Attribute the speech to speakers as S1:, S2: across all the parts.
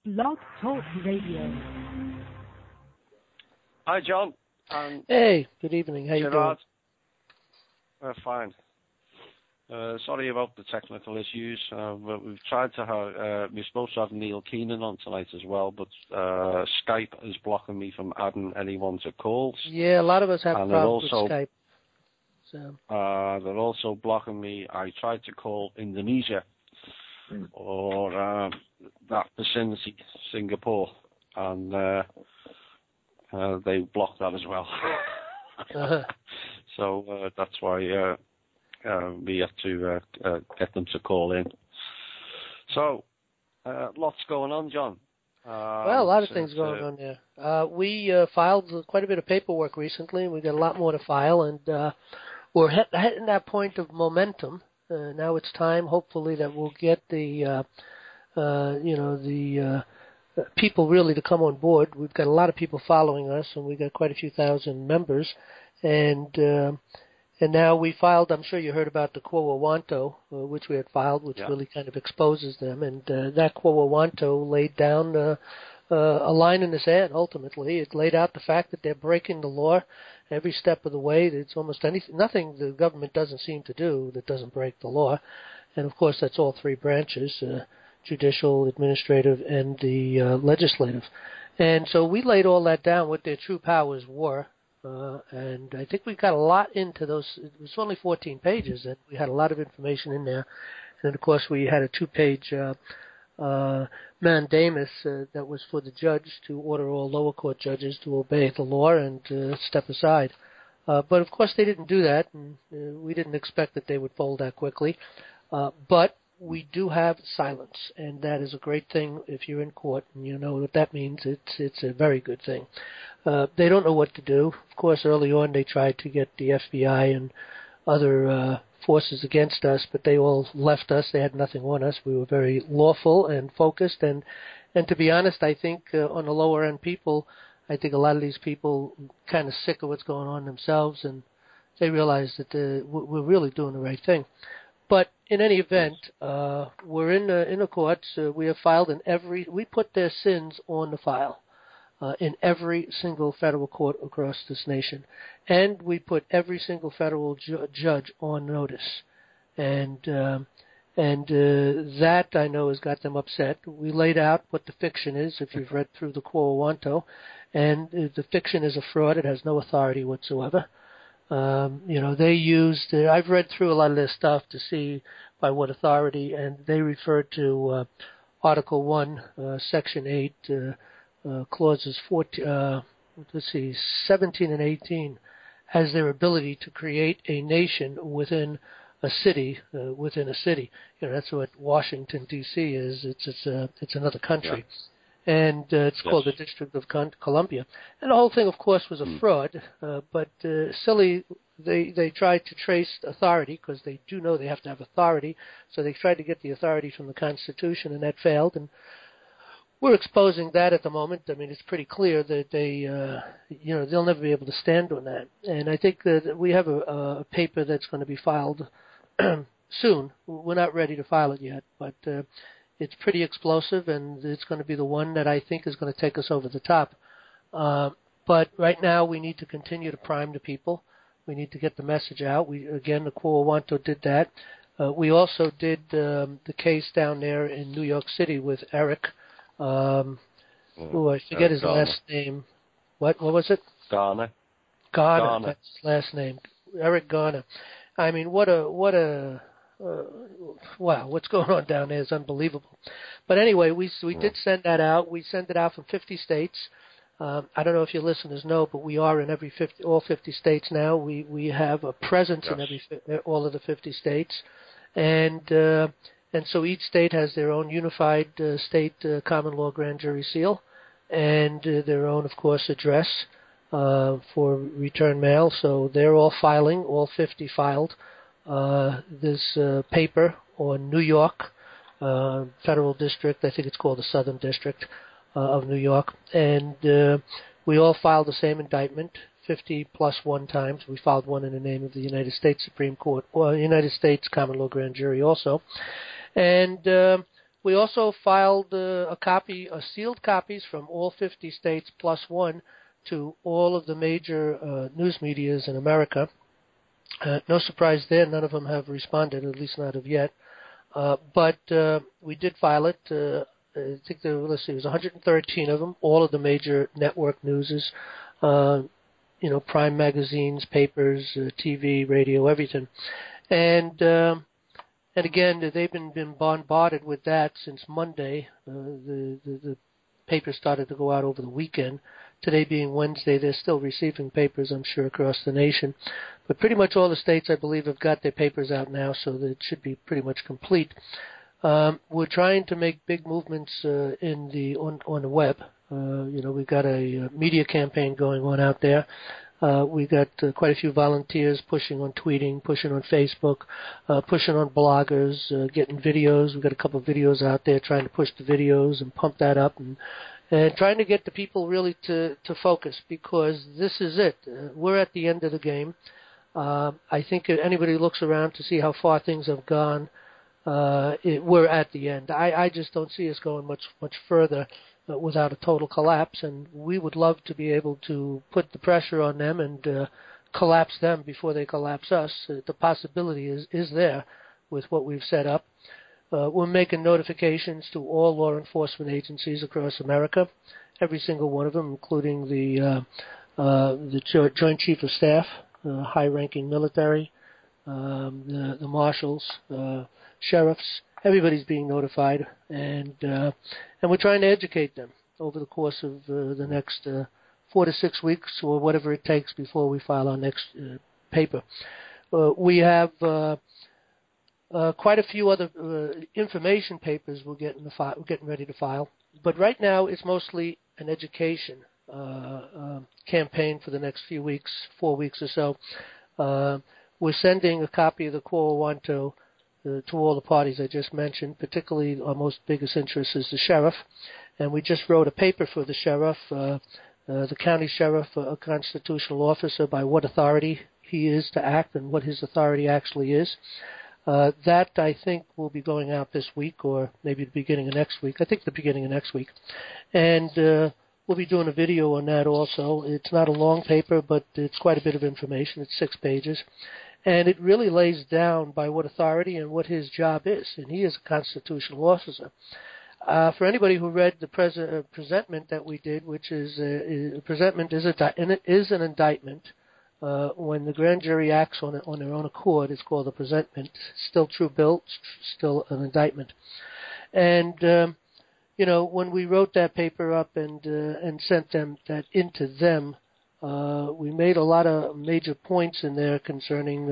S1: Blog Talk Radio.
S2: Hi, John.
S3: Hey, good evening. How you doing?
S2: Fine. Sorry about the technical issues. But we've tried to have. We're supposed to have Neil Keenan on tonight as well, but Skype is blocking me from adding anyone to calls.
S3: Yeah, a lot of us have problems with Skype. So.
S2: They're also blocking me. I tried to call Indonesia or that vicinity, Singapore, and they blocked that as well. So that's why we have to get them to call in. So, lots going on, John.
S3: Well, a lot of things going on there. We filed quite a bit of paperwork recently, and we got a lot more to file, and we're hitting that point of momentum. Now it's time, hopefully, that we'll get the people really to come on board. We've got a lot of people following us, and we've got quite a few thousand members. And now we filed, I'm sure you heard about the Quo Wanto, which we had filed, which really kind of exposes them. And that Quo Wanto laid down a line in the sand, ultimately. It laid out the fact that they're breaking the law every step of the way. It's almost nothing the government doesn't seem to do that doesn't break the law. And, of course, that's all three branches, judicial, administrative, and the legislative. And so we laid all that down, what their true powers were. And I think we got a lot into those. It was only 14 pages, and we had a lot of information in there. And, of course, we had a 2-page mandamus that was for the judge to order all lower court judges to obey the law and step aside. But, of course, they didn't do that, and we didn't expect that they would fold that quickly. But we do have silence, and that is a great thing if you're in court, and you know what that means. It's a very good thing. They don't know what to do. Of course, early on they tried to get the FBI and other forces against us, but they all left us. They had nothing on us. We were very lawful and focused, and to be honest, I think on the lower end people, I think a lot of these people kind of sick of what's going on themselves, and they realize that we're really doing the right thing. But in any event, we're in the courts. We have filed we put their sins on the file in every single federal court across this nation. And we put every single federal judge on notice. And that, I know, has got them upset. We laid out what the fiction is, if you've read through the Quo Wanto. And the fiction is a fraud. It has no authority whatsoever. They used, I've read through a lot of their stuff to see by what authority, and they refer to Article 1, Section 8, Clauses 17 and 18, as their ability to create a nation within a city, that's what Washington, D.C. is. It's another country. Yeah. And it's called the District of Columbia. And the whole thing, of course, was a fraud. But silly, they tried to trace authority, because they do know they have to have authority. So they tried to get the authority from the Constitution, and that failed. And we're exposing that at the moment. I mean, it's pretty clear that they'll never be able to stand on that. And I think that we have a paper that's going to be filed soon. We're not ready to file it yet, but it's pretty explosive, and it's going to be the one that I think is going to take us over the top. But right now we need to continue to prime the people. We need to get the message out. The Quo Wanto did that. We also did the case down there in New York City with Eric. I forget his last name. What was it?
S2: Garner.
S3: That's his last name. Eric Garner. I mean, wow, what's going on down there is unbelievable. But anyway, we did send that out. We sent it out from 50 states. I don't know if your listeners know, but we are in all 50 states now. We have a presence in all of the 50 states, and so each state has their own unified state common law grand jury seal, and their own, of course, address for return mail. So they're all filing. All 50 filed this paper on New York Federal District. I think it's called the Southern District of New York. And we all filed the same indictment, 50 plus one times. We filed one in the name of the United States Supreme Court, or United States Common Law Grand Jury also. And We also filed sealed copies from all 50 states plus one to all of the major news medias in America. No surprise there, none of them have responded, at least not of yet. But we did file it. I think there was 113 of them, all of the major network newses, prime magazines, papers, TV, radio, everything. And again, they've been bombarded with that since Monday. The papers started to go out over the weekend. Today being Wednesday, they're still receiving papers, I'm sure, across the nation. But pretty much all the states, I believe, have got their papers out now, so that it should be pretty much complete. We're trying to make big movements on the web. We've got a media campaign going on out there. We've got quite a few volunteers pushing on tweeting, pushing on Facebook, pushing on bloggers, getting videos. We've got a couple of videos out there trying to push the videos and pump that up and trying to get the people really to focus, because this is it. We're at the end of the game. I think if anybody looks around to see how far things have gone, we're at the end. I just don't see us going much further without a total collapse, and we would love to be able to put the pressure on them and collapse them before they collapse us. The possibility is there with what we've set up. We're making notifications to all law enforcement agencies across America, every single one of them, including the Joint Chief of Staff, high-ranking military, the marshals, sheriffs. Everybody's being notified, and we're trying to educate them over the course of the next 4 to 6 weeks, or whatever it takes before we file our next paper. We have quite a few other information papers we're getting ready to file, but right now it's mostly an education campaign for the next few weeks, 4 weeks or so. We're sending a copy of the Quo Warranto to all the parties I just mentioned. Particularly our most biggest interest is the sheriff, and we just wrote a paper for the sheriff, the county sheriff, a constitutional officer, by what authority he is to act and what his authority actually is. That, I think, will be going out this week, or maybe the beginning of next week. I think the beginning of next week. And we'll be doing a video on that also. It's not a long paper, but it's quite a bit of information. It's 6 pages. And it really lays down by what authority and what his job is. And he is a constitutional officer. For anybody who read the presentment that we did, which is a presentment is an indictment. When the grand jury acts on their own accord, it's called a presentment. Still true bill, still an indictment. And when we wrote that paper up and sent that into them, we made a lot of major points in there concerning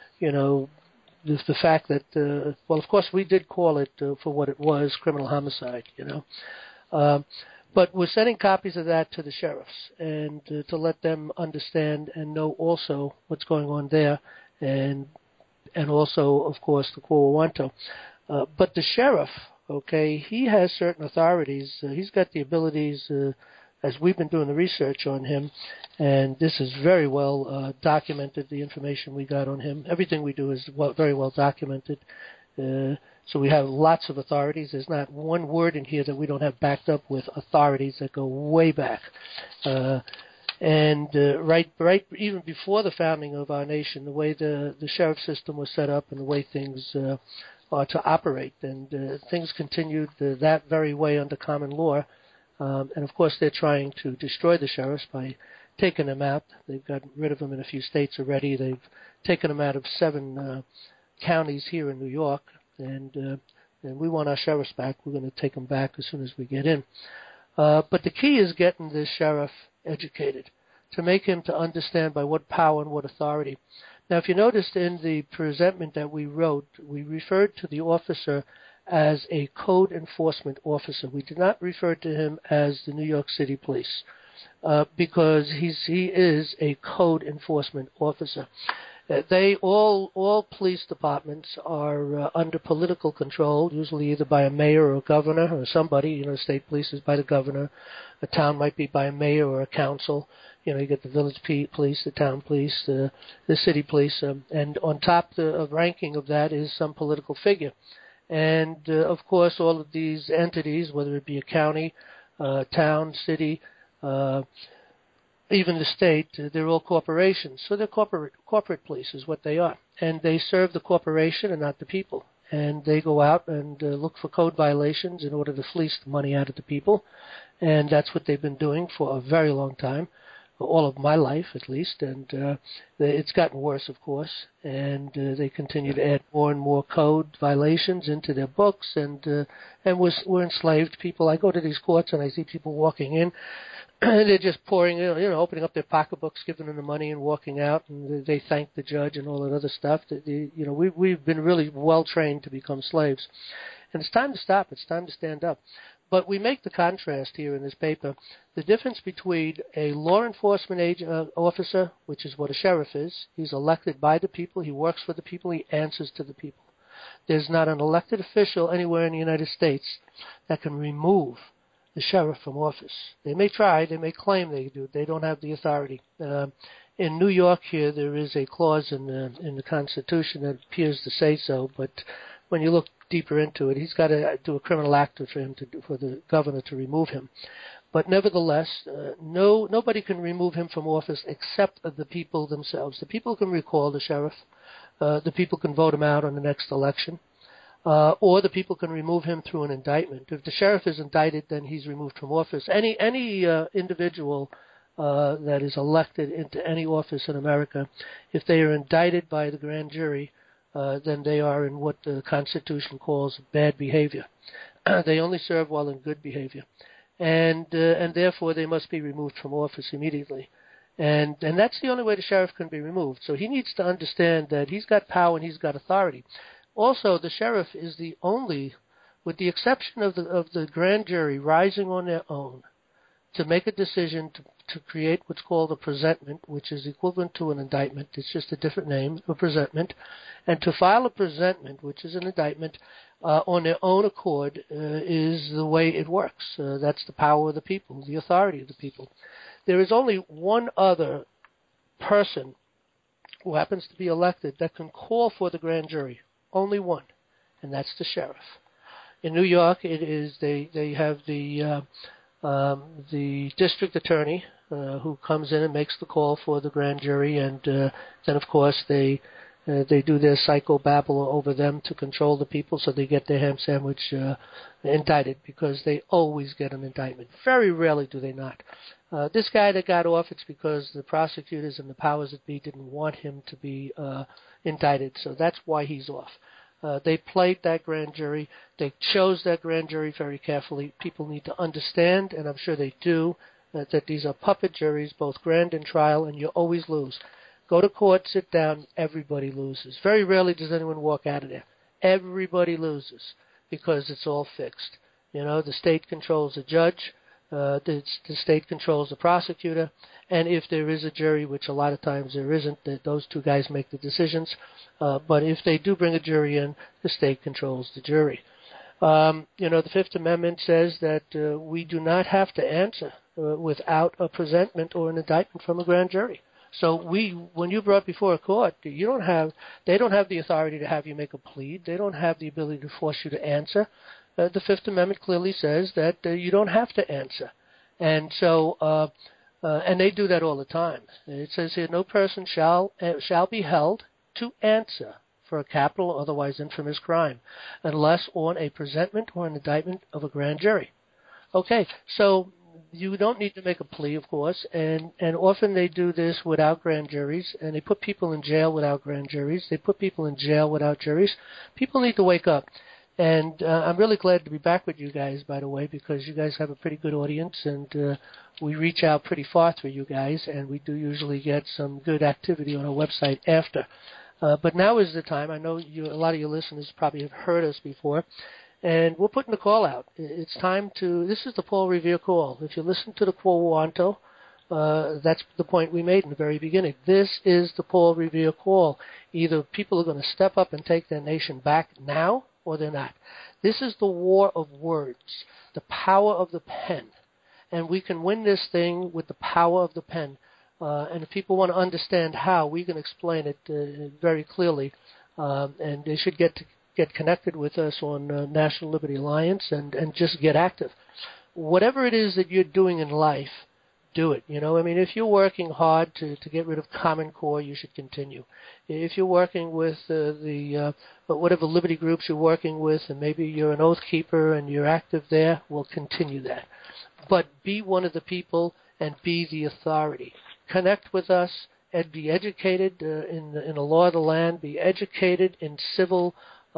S3: the fact that of course we did call it for what it was, criminal homicide. But we're sending copies of that to the sheriffs and to let them understand and know also what's going on there, and also, of course, the Quo Warranto. But the sheriff, he has certain authorities. He's got the abilities, as we've been doing the research on him, and this is very well documented, the information we got on him. Everything we do is very well documented. So we have lots of authorities. There's not one word in here that we don't have backed up with authorities that go way back. And right even before the founding of our nation, the way the sheriff system was set up and the way things are to operate, and things continued that very way under common law. And of course, they're trying to destroy the sheriffs by taking them out. They've gotten rid of them in a few states already. They've taken them out of 7 counties here in New York, and we want our sheriffs back. We're going to take them back as soon as we get in. But the key is getting the sheriff educated, to make him to understand by what power and what authority. Now, if you noticed in the presentment that we wrote, we referred to the officer as a code enforcement officer. We did not refer to him as the New York City Police, because he is a code enforcement officer. They all police departments are under political control, usually either by a mayor or a governor or somebody. State police is by the governor. A town might be by a mayor or a council. You get the village police, the town police, the city police, and on top of ranking of that is some political figure. And, of course, all of these entities, whether it be a county, town, city, even the state, they're all corporations. So they're corporate police is what they are. And they serve the corporation and not the people. And they go out and look for code violations in order to fleece the money out of the people. And that's what they've been doing for a very long time, all of my life at least. And it's gotten worse, of course. And they continue to add more and more code violations into their books. And we're enslaved people. I go to these courts and I see people walking in. They're just pouring, opening up their pocketbooks, giving them the money, and walking out, and they thank the judge and all that other stuff. We've been really well trained to become slaves, and it's time to stop. It's time to stand up. But we make the contrast here in this paper: the difference between a law enforcement officer, which is what a sheriff is. He's elected by the people. He works for the people. He answers to the people. There's not an elected official anywhere in the United States that can remove the sheriff from office. They may try, they may claim they do. They don't have the authority. In New York here, there is a clause in the Constitution that appears to say so, but when you look deeper into it, he's got to do a criminal act for the governor to remove him. But nevertheless, nobody can remove him from office except the people themselves. The people can recall the sheriff. The people can vote him out on the next election. Or the people can remove him through an indictment. If the sheriff is indicted, then he's removed from office. Any individual that is elected into any office in America, if they are indicted by the grand jury, then they are in what the Constitution calls bad behavior. They only serve while in good behavior, and therefore they must be removed from office immediately. And that's the only way the sheriff can be removed. So he needs to understand that he's got power and he's got authority. Also, the sheriff is the only, with the exception of the grand jury rising on their own, to make a decision to create what's called a presentment, which is equivalent to an indictment. It's just a different name, a presentment. And to file a presentment, which is an indictment, on their own accord is the way it works. That's the power of the people, the authority of the people. There is only one other person who happens to be elected that can call for the grand jury. Only one, and that's the sheriff. In New York, it is they have the district attorney who comes in and makes the call for the grand jury, and then of course they do their psychobabble over them to control the people, so they get their ham sandwich indicted, because they always get an indictment. Very rarely do they not. This guy that got off, it's because the prosecutors and the powers that be didn't want him to be indicted, so that's why he's off. They played that grand jury. They chose that grand jury very carefully. People need to understand, and I'm sure they do, that these are puppet juries, both grand and trial, and you always lose. Go to court, sit down, everybody loses. Very rarely does anyone walk out of there. Everybody loses because it's all fixed. The state controls the judge. The state controls the prosecutor, and if there is a jury, which a lot of times there isn't, those two guys make the decisions. But if they do bring a jury in, the state controls the jury. The Fifth Amendment says that we do not have to answer without a presentment or an indictment from a grand jury. So when you're brought before a court, they don't have the authority to have you make a plea. They don't have the ability to force you to answer. The Fifth Amendment clearly says that you don't have to answer. And so, and they do that all the time. It says here, no person shall be held to answer for a capital or otherwise infamous crime, unless on a presentment or an indictment of a grand jury. Okay, so you don't need to make a plea, of course, and often they do this without grand juries, and they put people in jail without grand juries. They put people in jail without juries. People need to wake up. And I'm really glad to be back with you guys, by the way, because you guys have a pretty good audience, and we reach out pretty far through you guys, and we do usually get some good activity on our website after. But now is the time. I know a lot of your listeners probably have heard us before, and we're putting the call out. It's time this is the Paul Revere call. If you listen to the Quo Wanto, that's the point we made in the very beginning. This is the Paul Revere call. Either people are going to step up and take their nation back now, or they're not. This is the war of words, the power of the pen. And we can win this thing with the power of the pen. And if people want to understand how, we can explain it very clearly. And they should get get connected with us on National Liberty Alliance and just get active. Whatever it is that you're doing in life, do it. I mean, if you're working hard to get rid of Common Core, you should continue. If you're working with whatever liberty groups you're working with, and maybe you're an oath keeper and you're active there, we'll continue that. But be one of the people and be the authority. Connect with us and be educated in the law of the land. Be educated in civil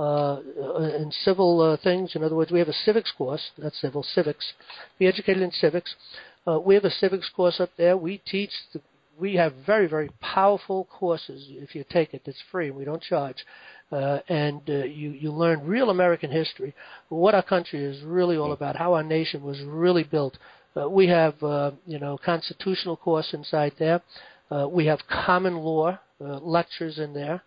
S3: things. In other words, we have a civics course. That's civil civics. Be educated in civics. We have a civics course up there. We have very, very powerful courses. If you take it, it's free. We don't charge. And you learn real American history, what our country is really all about, how our nation was really built. We have, constitutional course inside there. We have common law lectures in there,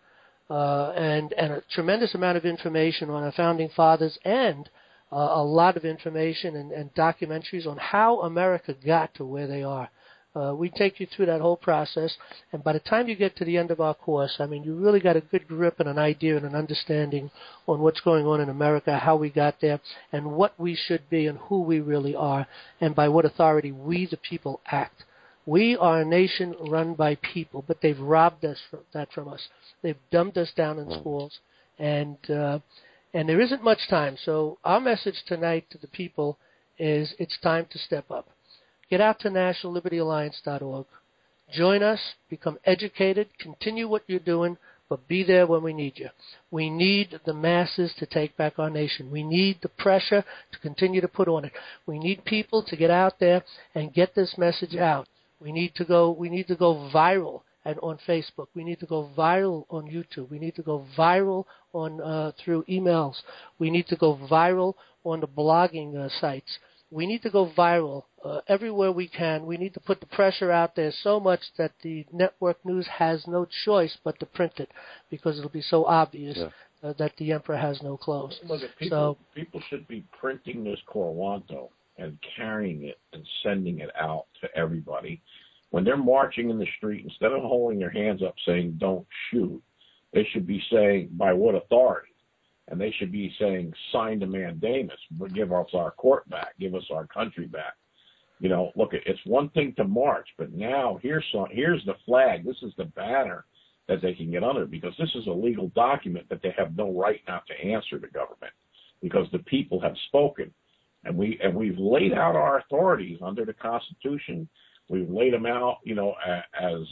S3: and a tremendous amount of information on our founding fathers, and a lot of information and documentaries on how America got to where they are. We take you through that whole process, and by the time you get to the end of our course, I mean, you really got a good grip and an idea and an understanding on what's going on in America, how we got there, and what we should be and who we really are, and by what authority we, the people, act. We are a nation run by people, but they've robbed that from us. They've dumbed us down in schools, and there isn't much time. So our message tonight to the people is it's time to step up. Get out to nationallibertyalliance.org. Join us, become educated, continue what you're doing, but be there when we need you. We need the masses to take back our nation. We need the pressure to continue to put on it. We need people to get out there and get this message out. We need to go viral on Facebook. We need to go viral on YouTube. We need to go viral on through emails. We need to go viral on the blogging sites. We need to go viral everywhere we can. We need to put the pressure out there so much that the network news has no choice but to print it, because it'll be so obvious that the emperor has no clothes.
S4: Look, people should be printing this Corwanto and carrying it and sending it out to everybody. When they're marching in the street, instead of holding their hands up saying, "Don't shoot," they should be saying, "By what authority?" And they should be saying, "Sign the mandamus, but give us our court back, give us our country back." Look, it's one thing to march, but now here's the flag. This is the banner that they can get under, because this is a legal document that they have no right not to answer the government, because the people have spoken. And we've laid out our authorities under the Constitution. We've laid them out, as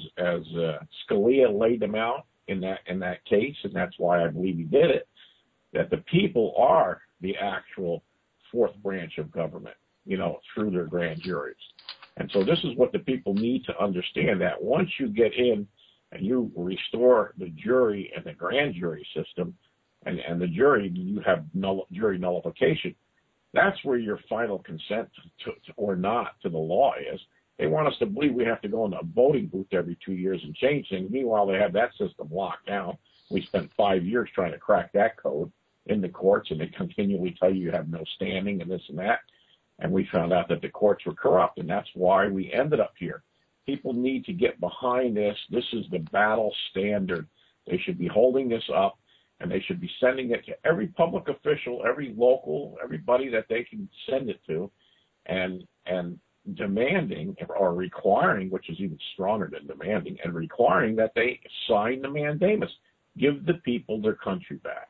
S4: Scalia laid them out in that case, and that's why I believe he did it. That the people are the actual fourth branch of government, through their grand juries. And so this is what the people need to understand, that once you get in and you restore the jury and the grand jury system and the jury, you have jury nullification. That's where your final consent to or not to the law is. They want us to believe we have to go in a voting booth every 2 years and change things. Meanwhile, they have that system locked down. We spent 5 years trying to crack that code in the courts, and they continually tell you have no standing and this and that. And we found out that the courts were corrupt, and that's why we ended up here. People need to get behind this. This is the battle standard. They should be holding this up, and they should be sending it to every public official, every local, everybody that they can send it to, and demanding or requiring, which is even stronger than demanding, and requiring that they sign the mandamus. Give the people their country back.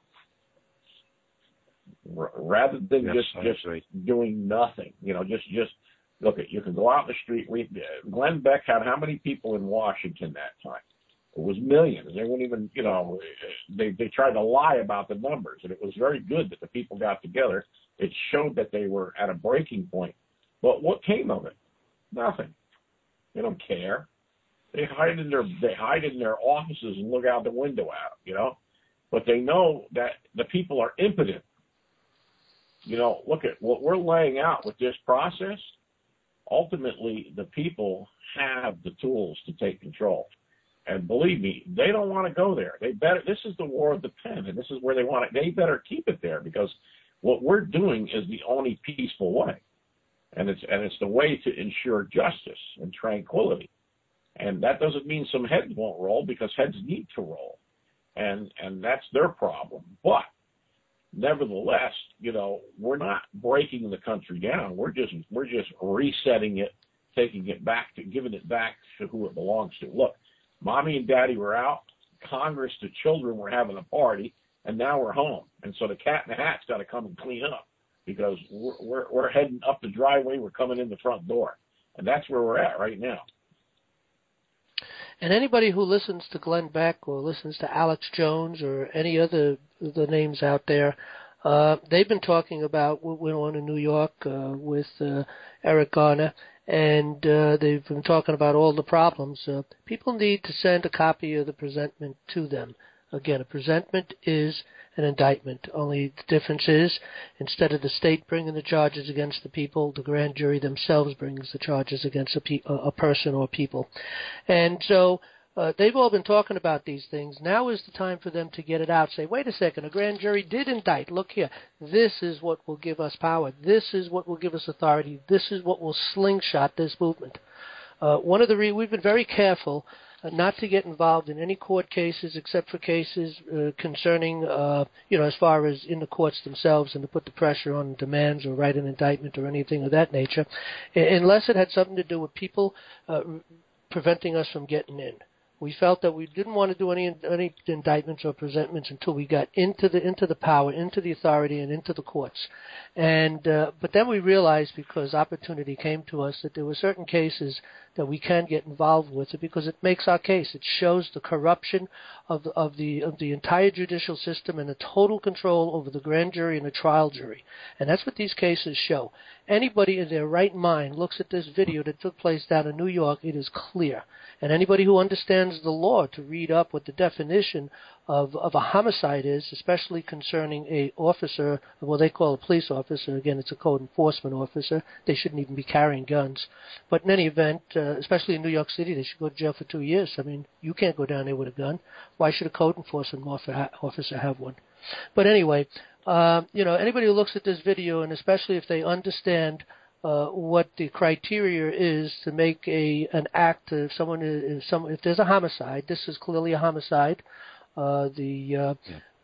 S4: Rather than just doing nothing, just look at, you can go out in the street. Glenn Beck had how many people in Washington that time? It was millions. They wouldn't even, they tried to lie about the numbers, and it was very good that the people got together. It showed that they were at a breaking point. But what came of it? Nothing. They don't care. They hide in their offices and look out the window at them, But they know that the people are impotent. Look at what we're laying out with this process. Ultimately, the people have the tools to take control. And believe me, they don't want to go there. This is the war of the pen, and this is where they want it. They better keep it there, because what we're doing is the only peaceful way. And it's the way to ensure justice and tranquility. And that doesn't mean some heads won't roll, because heads need to roll. And that's their problem. But nevertheless, we're not breaking the country down. We're just resetting it, taking it back giving it back to who it belongs to. Look, mommy and daddy were out. Congress, the children were having a party, and now we're home. And so the cat in the hat's got to come and clean up because we're heading up the driveway. We're coming in the front door, and that's where we're at right now.
S3: And anybody who listens to Glenn Beck or listens to Alex Jones or any other the names out there, they've been talking about what went on in New York with Eric Garner, and they've been talking about all the problems. People need to send a copy of the presentment to them. Again, a presentment is an indictment. Only the difference is, instead of the state bringing the charges against the people, the grand jury themselves brings the charges against a person or people. And so they've all been talking about these things. Now is the time for them to get it out. Say, wait a second, a grand jury did indict. Look here. This is what will give us power. This is what will give us authority. This is what will slingshot this movement. We've been very careful not to get involved in any court cases except for cases concerning, as far as in the courts themselves, and to put the pressure on demands or write an indictment or anything of that nature, unless it had something to do with people preventing us from getting in. We felt that we didn't want to do any indictments or presentments until we got into the power, into the authority, and into the courts. And but then we realized, because opportunity came to us, that there were certain cases that we can get involved with it because it makes our case. It shows the corruption of the entire judicial system and the total control over the grand jury and the trial jury. And that's what these cases show. Anybody in their right mind looks at this video that took place down in New York, it is clear. And anybody who understands the law to read up what the definition of a homicide is, especially concerning a officer, well, they call a police officer. Again, it's a code enforcement officer. They shouldn't even be carrying guns. But in any event, especially in New York City, they should go to jail for 2 years. I mean, you can't go down there with a gun. Why should a code enforcement officer have one? But anyway, anybody who looks at this video, and especially if they understand what the criteria is to make an act, if there's a homicide, this is clearly a homicide. The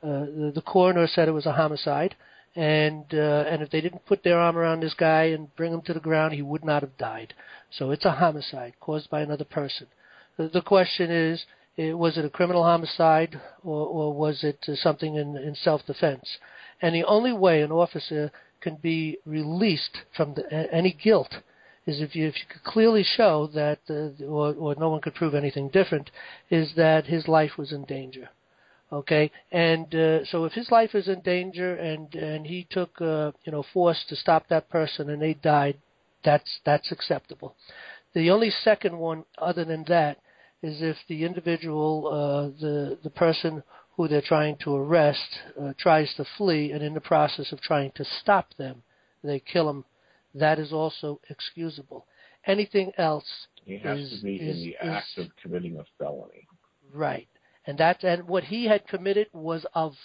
S3: coroner said it was a homicide, and if they didn't put their arm around this guy and bring him to the ground, he would not have died. So it's a homicide caused by another person. The question is, was it a criminal homicide or was it something in self-defense? And the only way an officer can be released from any guilt is if you could clearly show that, or no one could prove anything different, is that his life was in danger. Okay, and so if his life is in danger and he took force to stop that person and they died, that's acceptable. The only second one, other than that, is if the individual, the person who they're trying to arrest, tries to flee, and in the process of trying to stop them, they kill him. That is also excusable. Anything else
S4: he has to be in the act of committing a felony.
S3: Right, and what he had committed was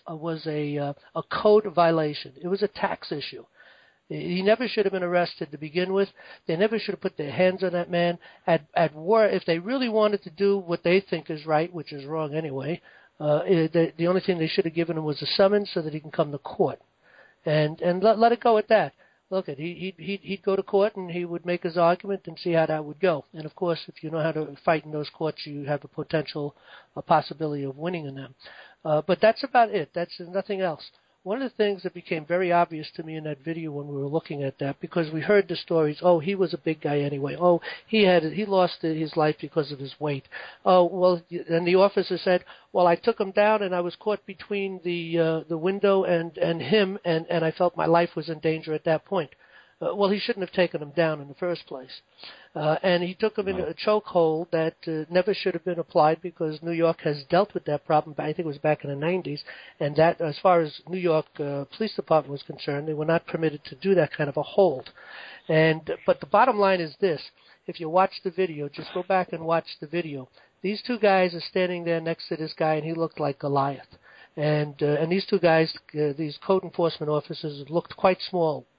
S3: a code violation. It was a tax issue. He never should have been arrested to begin with. They never should have put their hands on that man. At war, if they really wanted to do what they think is right, which is wrong anyway, the only thing they should have given him was a summons so that he can come to court, and let it go at that. Look, he'd go to court and he would make his argument and see how that would go. And of course, if you know how to fight in those courts, you have a possibility of winning in them. But that's about it. That's nothing else. One of the things that became very obvious to me in that video when we were looking at that, because we heard the stories, oh, he was a big guy anyway. Oh, he lost his life because of his weight. Oh, well, and the officer said, well, I took him down and I was caught between the window and him, and I felt my life was in danger at that point. Well, he shouldn't have taken him down in the first place. And he took him in a chokehold that never should have been applied, because New York has dealt with that problem, I think it was back in the 90s, and that, as far as New York Police Department was concerned, they were not permitted to do that kind of a hold. But the bottom line is this. If you watch the video, just go back and watch the video. These two guys are standing there next to this guy, and he looked like Goliath. And these two guys, these code enforcement officers, looked quite small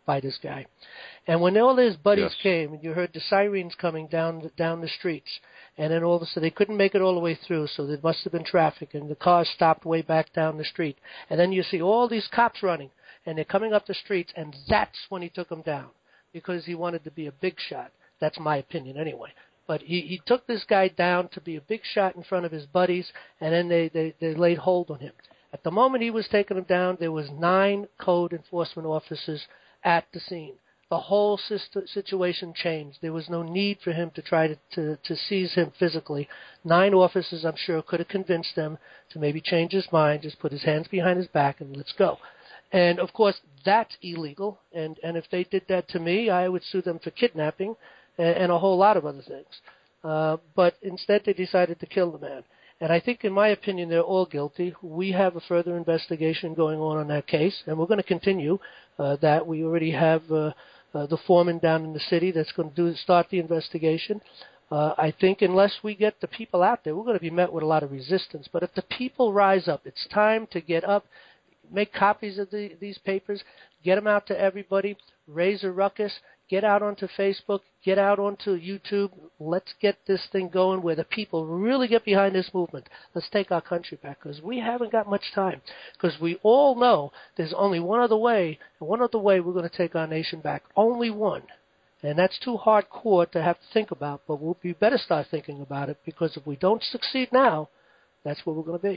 S3: by this guy. And when all his buddies
S2: Yes.
S3: came, and you heard the sirens coming down the streets, and then all of a sudden they couldn't make it all the way through, so there must have been traffic, and the cars stopped way back down the street. And then you see all these cops running, and they're coming up the streets, and that's when he took them down, because he wanted to be a big shot. That's my opinion anyway. But he took this guy down to be a big shot in front of his buddies, and then they laid hold on him. At the moment he was taking him down, there was 9 code enforcement officers at the scene. The whole situation changed. There was no need for him to try to seize him physically. 9 officers, I'm sure, could have convinced them to maybe change his mind, just put his hands behind his back and let's go. And, of course, that's illegal. And if they did that to me, I would sue them for kidnapping and a whole lot of other things. But instead they decided to kill the man. And I think, in my opinion, they're all guilty. We have a further investigation going on that case, and we're going to continue that. We already have the foreman down in the city that's going to start the investigation. I think unless we get the people out there, we're going to be met with a lot of resistance. But if the people rise up, it's time to get up, make copies of these papers, get them out to everybody, raise a ruckus, get out onto Facebook, get out onto YouTube. Let's get this thing going where the people really get behind this movement. Let's take our country back, because we haven't got much time. Because we all know there's only one other way, and one other way we're going to take our nation back. Only one. And that's too hardcore to have to think about, but we better start thinking about it, because if we don't succeed now, that's where we're going to be.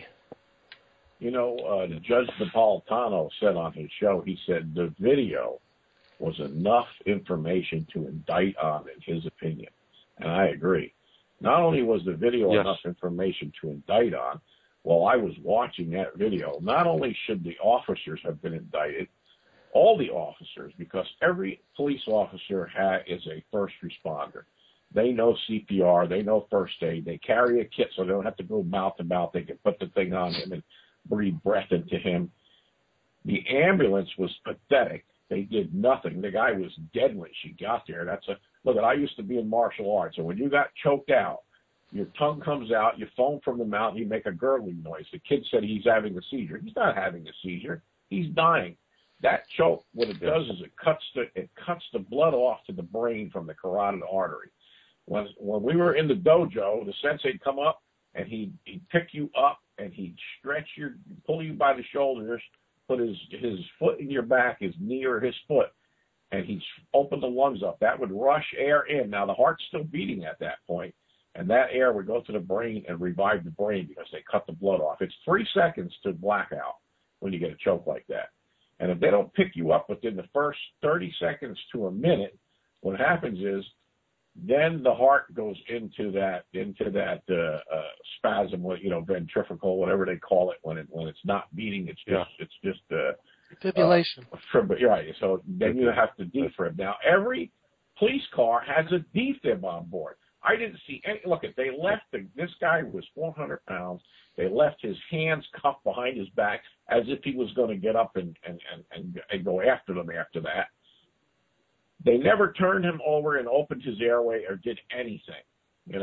S4: You know, Judge Napolitano said on his show, he said the video was enough information to indict on, in his opinion. And I agree. Not only was the video enough information to indict on, while I was watching that video, not only should the officers have been indicted, all the officers, because every police officer is a first responder. They know CPR, they know first aid, they carry a kit so they don't have to go mouth to mouth. They can put the thing on him and breathe breath into him. The ambulance was pathetic. They did nothing. The guy was dead when she got there. Look, I used to be in martial arts, and when you got choked out, your tongue comes out, you foam from the mouth, you make a gurgling noise. The kid said he's having a seizure. He's not having a seizure. He's dying. That choke, what it does is it cuts the blood off to the brain from the carotid artery. When we were in the dojo, the sensei'd come up and he'd pick you up and he'd pull you by the shoulders, put his foot in your back, his knee or his foot, and he'd open the lungs up. That would rush air in. Now, the heart's still beating at that point, and that air would go to the brain and revive the brain because they cut the blood off. It's 3 seconds to blackout when you get a choke like that. And if they don't pick you up within the first 30 seconds to a minute, what happens is then the heart goes into that spasm, ventricular, whatever they call it, when it's not beating. It's just
S3: fibrillation.
S4: Right. So then you have to defib. Now every police car has a defib on board. I didn't see any. Look, they left this guy was 400 pounds. They left his hands cuffed behind his back as if he was going to get up and go after them after that. They never turned him over and opened his airway or did anything, And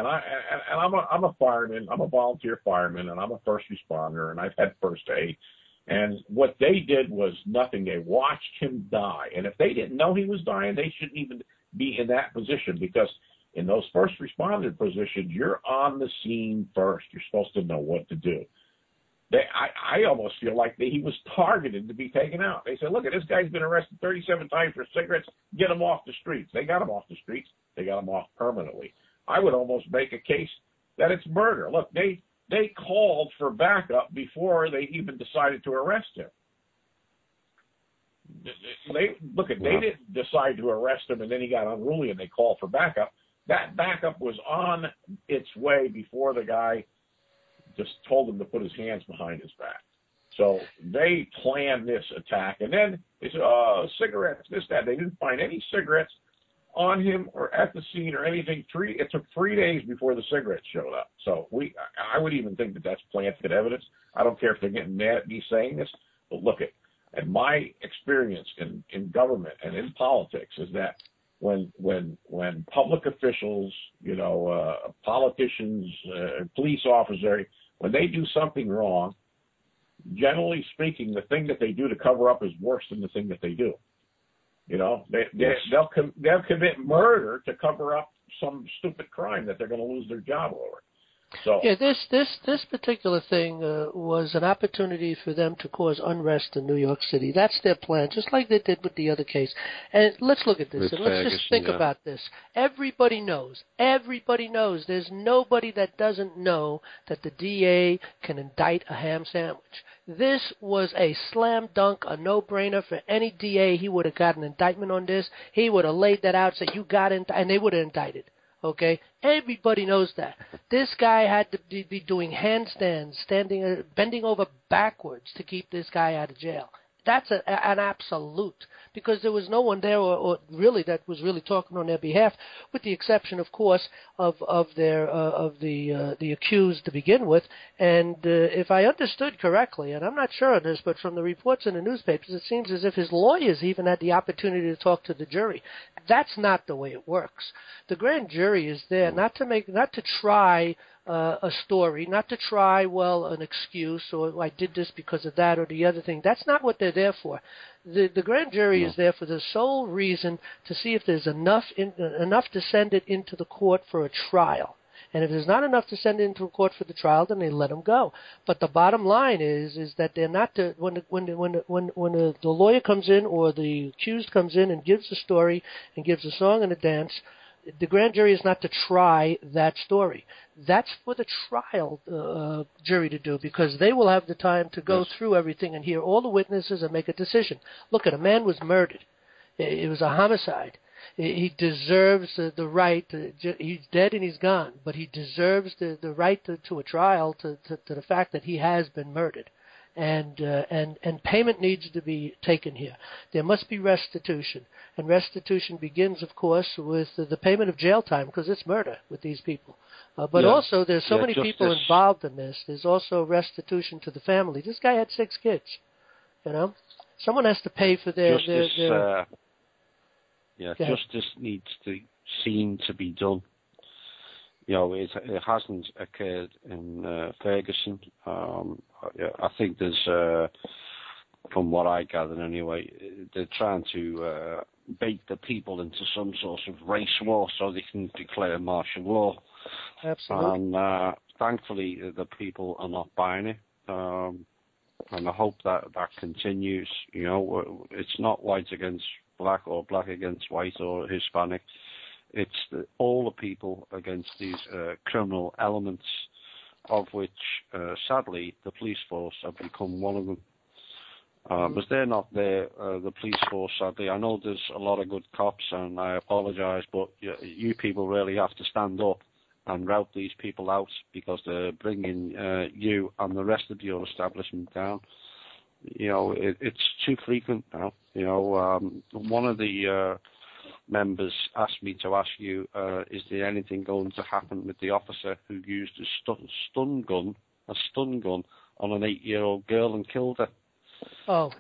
S4: I'm a fireman. I'm a volunteer fireman, and I'm a first responder, and I've had first aid. And what they did was nothing. They watched him die. And if they didn't know he was dying, they shouldn't even be in that position, because in those first responder positions, you're on the scene first. You're supposed to know what to do. I almost feel like he was targeted to be taken out. They said, look, this guy's been arrested 37 times for cigarettes. Get him off the streets. They got him off the streets. They got him off permanently. I would almost make a case that it's murder. Look, they called for backup before they even decided to arrest him. They didn't decide to arrest him and then he got unruly and they called for backup. That backup was on its way before the guy just told him to put his hands behind his back. So they planned this attack, and then they said, oh, cigarettes, this, that. They didn't find any cigarettes on him or at the scene or anything. It took 3 days before the cigarettes showed up. So I would even think that that's planted evidence. I don't care if they're getting mad at me saying this, but look at my experience in government and in politics is that when public officials, politicians, police officers, when they do something wrong, generally speaking, the thing that they do to cover up is worse than the thing that they do. You know,
S2: Yes.
S4: they'll commit murder to cover up some stupid crime that they're going to lose their job over. So
S3: yeah, this particular thing was an opportunity for them to cause unrest in New York City. That's their plan, just like they did with the other case. And let's look at this,
S2: With
S3: and let's
S2: Ferguson,
S3: just think
S2: yeah.
S3: about this. Everybody knows. There's nobody that doesn't know that the DA can indict a ham sandwich. This was a slam dunk, a no-brainer for any DA. He would have got an indictment on this. He would have laid that out, said, you got it, and they would have indicted. Okay, everybody knows that. This guy had to be doing handstands, bending over backwards to keep this guy out of jail. That's an absolute, because there was no one there, or really that was really talking on their behalf, with the exception, of course, of the accused to begin with. And if I understood correctly, and I'm not sure on this, but from the reports in the newspapers, it seems as if his lawyers even had the opportunity to talk to the jury. That's not the way it works. The grand jury is there not to try a story, not to try, an excuse, or I did this because of that or the other thing. That's not what they're there for. The grand jury is there for the sole reason to see if there's enough to send it into the court for a trial. And if there's not enough to send it into a court for the trial, then they let them go. But the bottom line is that they're not to, when the lawyer comes in or the accused comes in and gives a story and gives a song and a dance, the grand jury is not to try that story. That's for the trial jury to do, because they will have the time to go through everything and hear all the witnesses and make a decision. Look, a man was murdered. It was a homicide. He deserves the right. He's dead and he's gone, but he deserves the right to a trial, to the fact that he has been murdered. And payment needs to be taken here. There must be restitution, and restitution begins, of course, with the payment of jail time, because it's murder with these people. But also, there's so many people involved in this. There's also restitution to the family. This guy had 6 kids. You know, someone has to pay for their.
S2: Justice needs to seem to be done. You know, it hasn't occurred in Ferguson. I think there's, from what I gather anyway, they're trying to bait the people into some sort of race war so they can declare martial law.
S3: Absolutely.
S2: And thankfully, the people are not buying it. And I hope that continues. You know, it's not white against black or black against white or Hispanic. It's all the people against these criminal elements, of which, sadly, the police force have become one of them. But they're not there, the police force, sadly. I know there's a lot of good cops, and I apologize, but you people really have to stand up and rout these people out, because they're bringing you and the rest of your establishment down. You know, it's too frequent now. You know, one of the members asked me to ask you, is there anything going to happen with the officer who used a stun gun on an 8-year-old girl and killed her?
S3: Oh,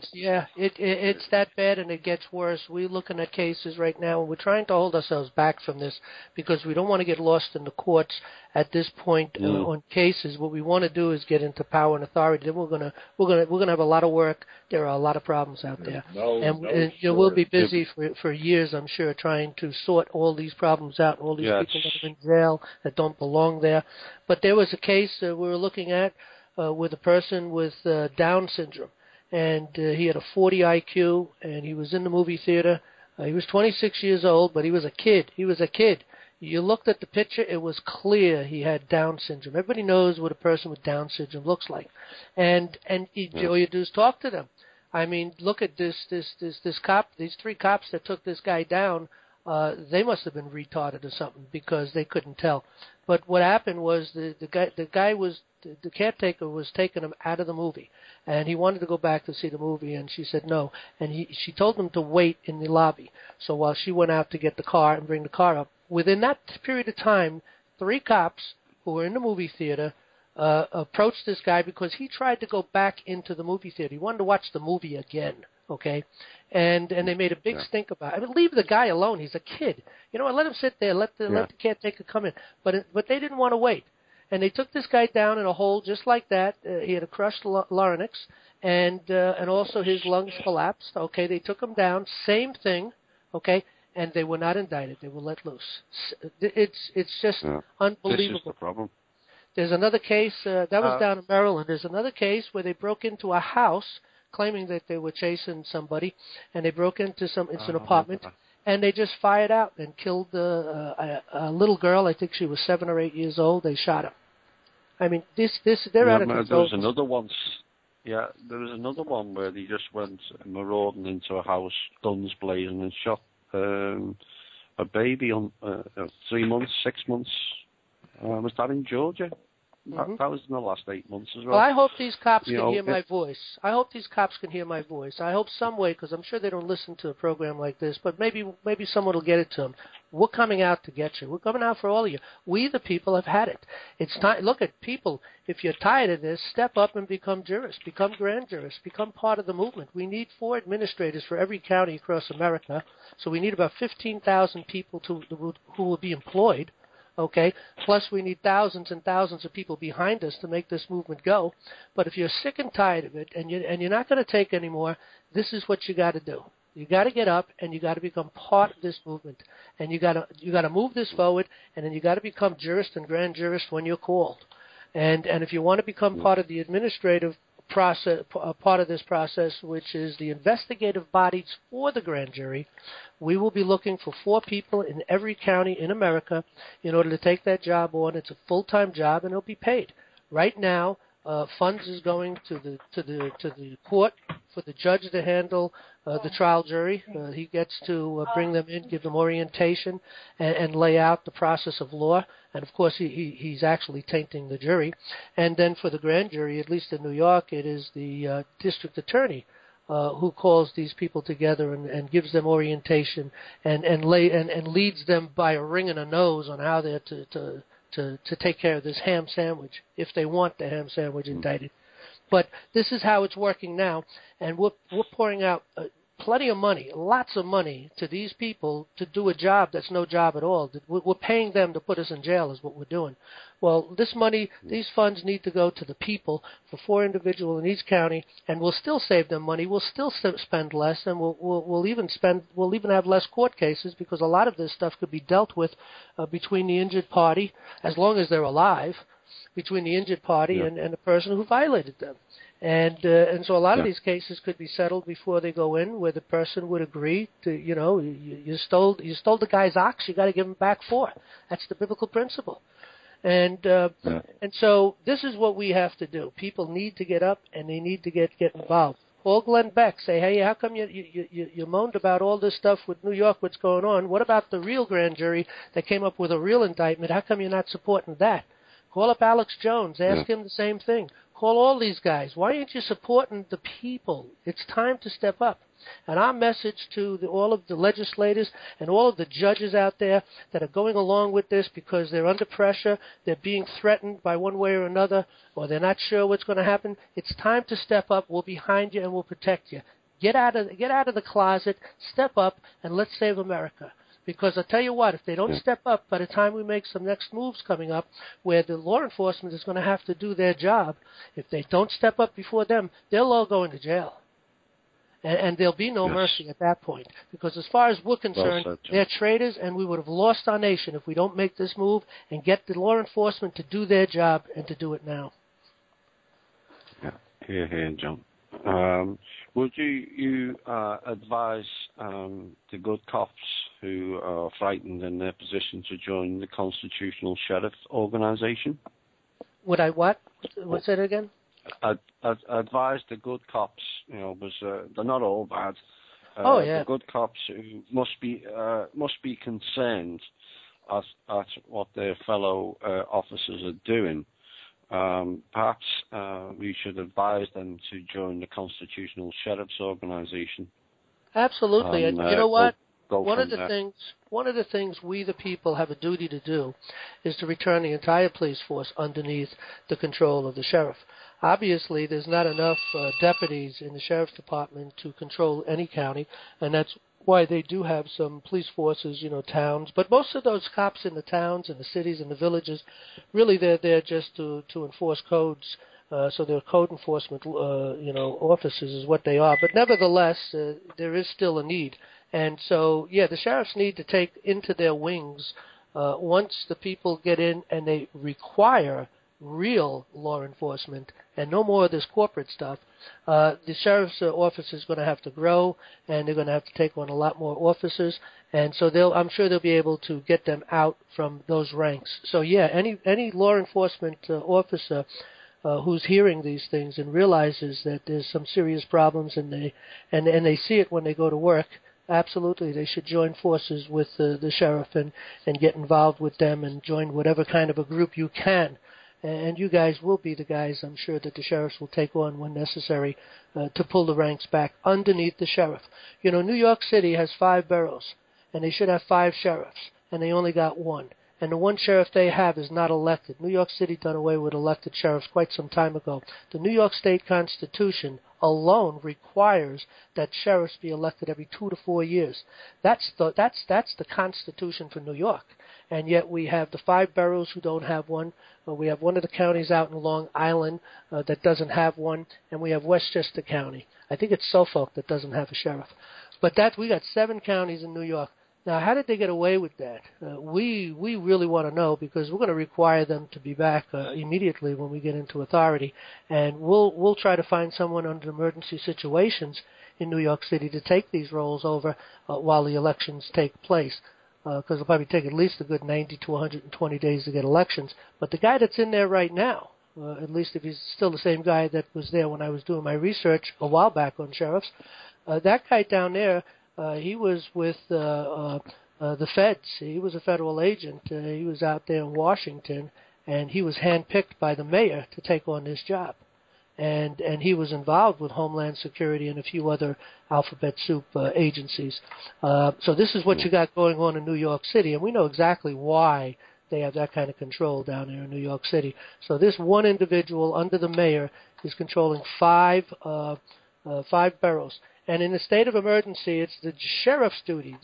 S3: it's that bad, and it gets worse. We're looking at cases right now, and we're trying to hold ourselves back from this because we don't want to get lost in the courts at this point on cases. What we want to do is get into power and authority. Then we're gonna have a lot of work. There are a lot of problems out there, we'll be busy for years, I'm sure, trying to sort all these problems out. All these people that are in jail that don't belong there. But there was a case we were looking at with a person with Down syndrome. And he had a 40 IQ, and he was in the movie theater. He was 26 years old, but he was a kid. You looked at the picture, it was clear he had Down syndrome. Everybody knows what a person with Down syndrome looks like. And all you do is talk to them. I mean, look at this cop, these 3 cops that took this guy down. They must have been retarded or something, because they couldn't tell. But what happened was the caretaker was taking him out of the movie, and he wanted to go back to see the movie, and she said no, and she told him to wait in the lobby. So while she went out to get the car and bring the car up, within that period of time, 3 cops who were in the movie theater approached this guy because he tried to go back into the movie theater. He wanted to watch the movie again. Okay, and they made a big stink about it. I mean, leave the guy alone. He's a kid. You know what? Let him sit there. Let the caretaker come in. But they didn't want to wait, and they took this guy down in a hole just like that. He had a crushed larynx, and also his lungs collapsed. Okay, they took him down. Same thing. Okay, and they were not indicted. They were let loose. It's just unbelievable.
S2: This is the problem.
S3: There's another case that was down in Maryland. There's another case where they broke into a house, claiming that they were chasing somebody, and they broke into an apartment, and they just fired out and killed a little girl. I think she was 7 or 8 years old. They shot her. I mean, they're out of control.
S2: There was another one. Yeah, there was another one where they just went marauding into a house, guns blazing, and shot a baby on 3 months, 6 months. Was that in Georgia?
S3: Mm-hmm.
S2: That was in the last 8 months as well.
S3: Well, I hope these cops can hear my voice. I hope these cops can hear my voice. I hope some way, because I'm sure they don't listen to a program like this, but maybe someone will get it to them. We're coming out to get you. We're coming out for all of you. We, the people, have had it. It's time. Look at people. If you're tired of this, step up and become jurists, become grand jurists, become part of the movement. We need 4 administrators for every county across America, so we need about 15,000 people who will be employed. Okay, plus we need thousands and thousands of people behind us to make this movement go. But if you're sick and tired of it and you're not going to take anymore, this is what you got to do. You got to get up and you got to become part of this movement, and you got to move this forward, and then you got to become jurist and grand jurist when you're called. And if you want to become part of the administrative process, part of this process, which is the investigative bodies for the grand jury, we will be looking for 4 people in every county in America in order to take that job on. It's a full-time job, and it'll be paid. Right now, funds is going to the court for the judge to handle the trial jury. He gets to bring them in, give them orientation, and lay out the process of law. And, of course, he's actually tainting the jury. And then for the grand jury, at least in New York, it is the district attorney who calls these people together and gives them orientation and leads them by a ring and a nose on how they're to take care of this ham sandwich, if they want the ham sandwich indicted. But this is how it's working now, and we're pouring out plenty of money, lots of money, to these people to do a job that's no job at all. We're paying them to put us in jail is what we're doing. Well, this money, these funds need to go to the people for 4 individuals in each county, and we'll still save them money. We'll still spend less, and we'll even have less court cases, because a lot of this stuff could be dealt with between the injured party, as long as they're alive, between the injured party and the person who violated them. And so a lot of these cases could be settled before they go in, where the person would agree to, you stole the guy's ox, you got to give him back 4. That's the biblical principle. And so this is what we have to do. People need to get up and they need to get involved. Call Glenn Beck. Say, hey, how come you moaned about all this stuff with New York, what's going on? What about the real grand jury that came up with a real indictment? How come you're not supporting that? Call up Alex Jones. Ask him the same thing. Call all these guys. Why aren't you supporting the people? It's time to step up. And our message to all of the legislators and all of the judges out there that are going along with this because they're under pressure, they're being threatened by one way or another, or they're not sure what's going to happen, it's time to step up. We're behind you and we'll protect you. Get out of the closet, step up, and let's save America. Because I'll tell you what, if they don't step up, by the time we make some next moves coming up, where the law enforcement is going to have to do their job, if they don't step up before them, they'll all go into jail. And there'll be no mercy at that point. Because as far as we're concerned, they're traitors, and we would have lost our nation if we don't make this move and get the law enforcement to do their job and to do it now.
S2: Yeah, here, John. Would you advise the good cops who are frightened in their position to join the Constitutional Sheriff Organization?
S3: Would I what? What's that again?
S2: I'd advise the good cops, they're not all bad. The good cops who must be concerned at what their fellow officers are doing. Perhaps we should advise them to join the Constitutional Sheriff's Organization.
S3: Absolutely, and you know what? One of
S2: the
S3: things we, the people, have a duty to do is to return the entire police force underneath the control of the sheriff. Obviously, there's not enough deputies in the sheriff's department to control any county, and that's why they do have some police forces, towns. But most of those cops in the towns and the cities and the villages, really they're there just to enforce codes So they're code enforcement, officers is what they are. But nevertheless, there is still a need. And so, the sheriffs need to take into their wings once the people get in and they require real law enforcement and no more of this corporate stuff. The sheriff's office is going to have to grow, and they're going to have to take on a lot more officers. And so I'm sure they'll be able to get them out from those ranks. So any law enforcement officer who's hearing these things and realizes that there's some serious problems and they see it when they go to work, absolutely they should join forces with the sheriff and get involved with them and join whatever kind of a group you can. And you guys will be the guys, I'm sure, that the sheriffs will take on when necessary to pull the ranks back underneath the sheriff. New York City has 5 boroughs, and they should have 5 sheriffs, and they only got 1. And the one sheriff they have is not elected. New York City done away with elected sheriffs quite some time ago. The New York State Constitution alone requires that sheriffs be elected every 2 to 4 years. That's the Constitution for New York. And yet we have the 5 boroughs who don't have one. We have one of the counties out in Long Island that doesn't have one, and we have Westchester County. I think it's Suffolk that doesn't have a sheriff. But we got 7 counties in New York. Now, how did they get away with that? We really want to know, because we're going to require them to be back immediately when we get into authority, and we'll try to find someone under emergency situations in New York City to take these roles over while the elections take place, because it'll probably take at least a good 90 to 120 days to get elections. But the guy that's in there right now, at least if he's still the same guy that was there when I was doing my research a while back on sheriffs, that guy down there, he was with the feds. He was a federal agent. He was out there in Washington, and he was handpicked by the mayor to take on this job. And he was involved with Homeland Security and a few other alphabet soup agencies. So this is what you got going on in New York City, and we know exactly why they have that kind of control down there in New York City. So this one individual under the mayor is controlling 5 boroughs. And in a state of emergency, it's the sheriff's duty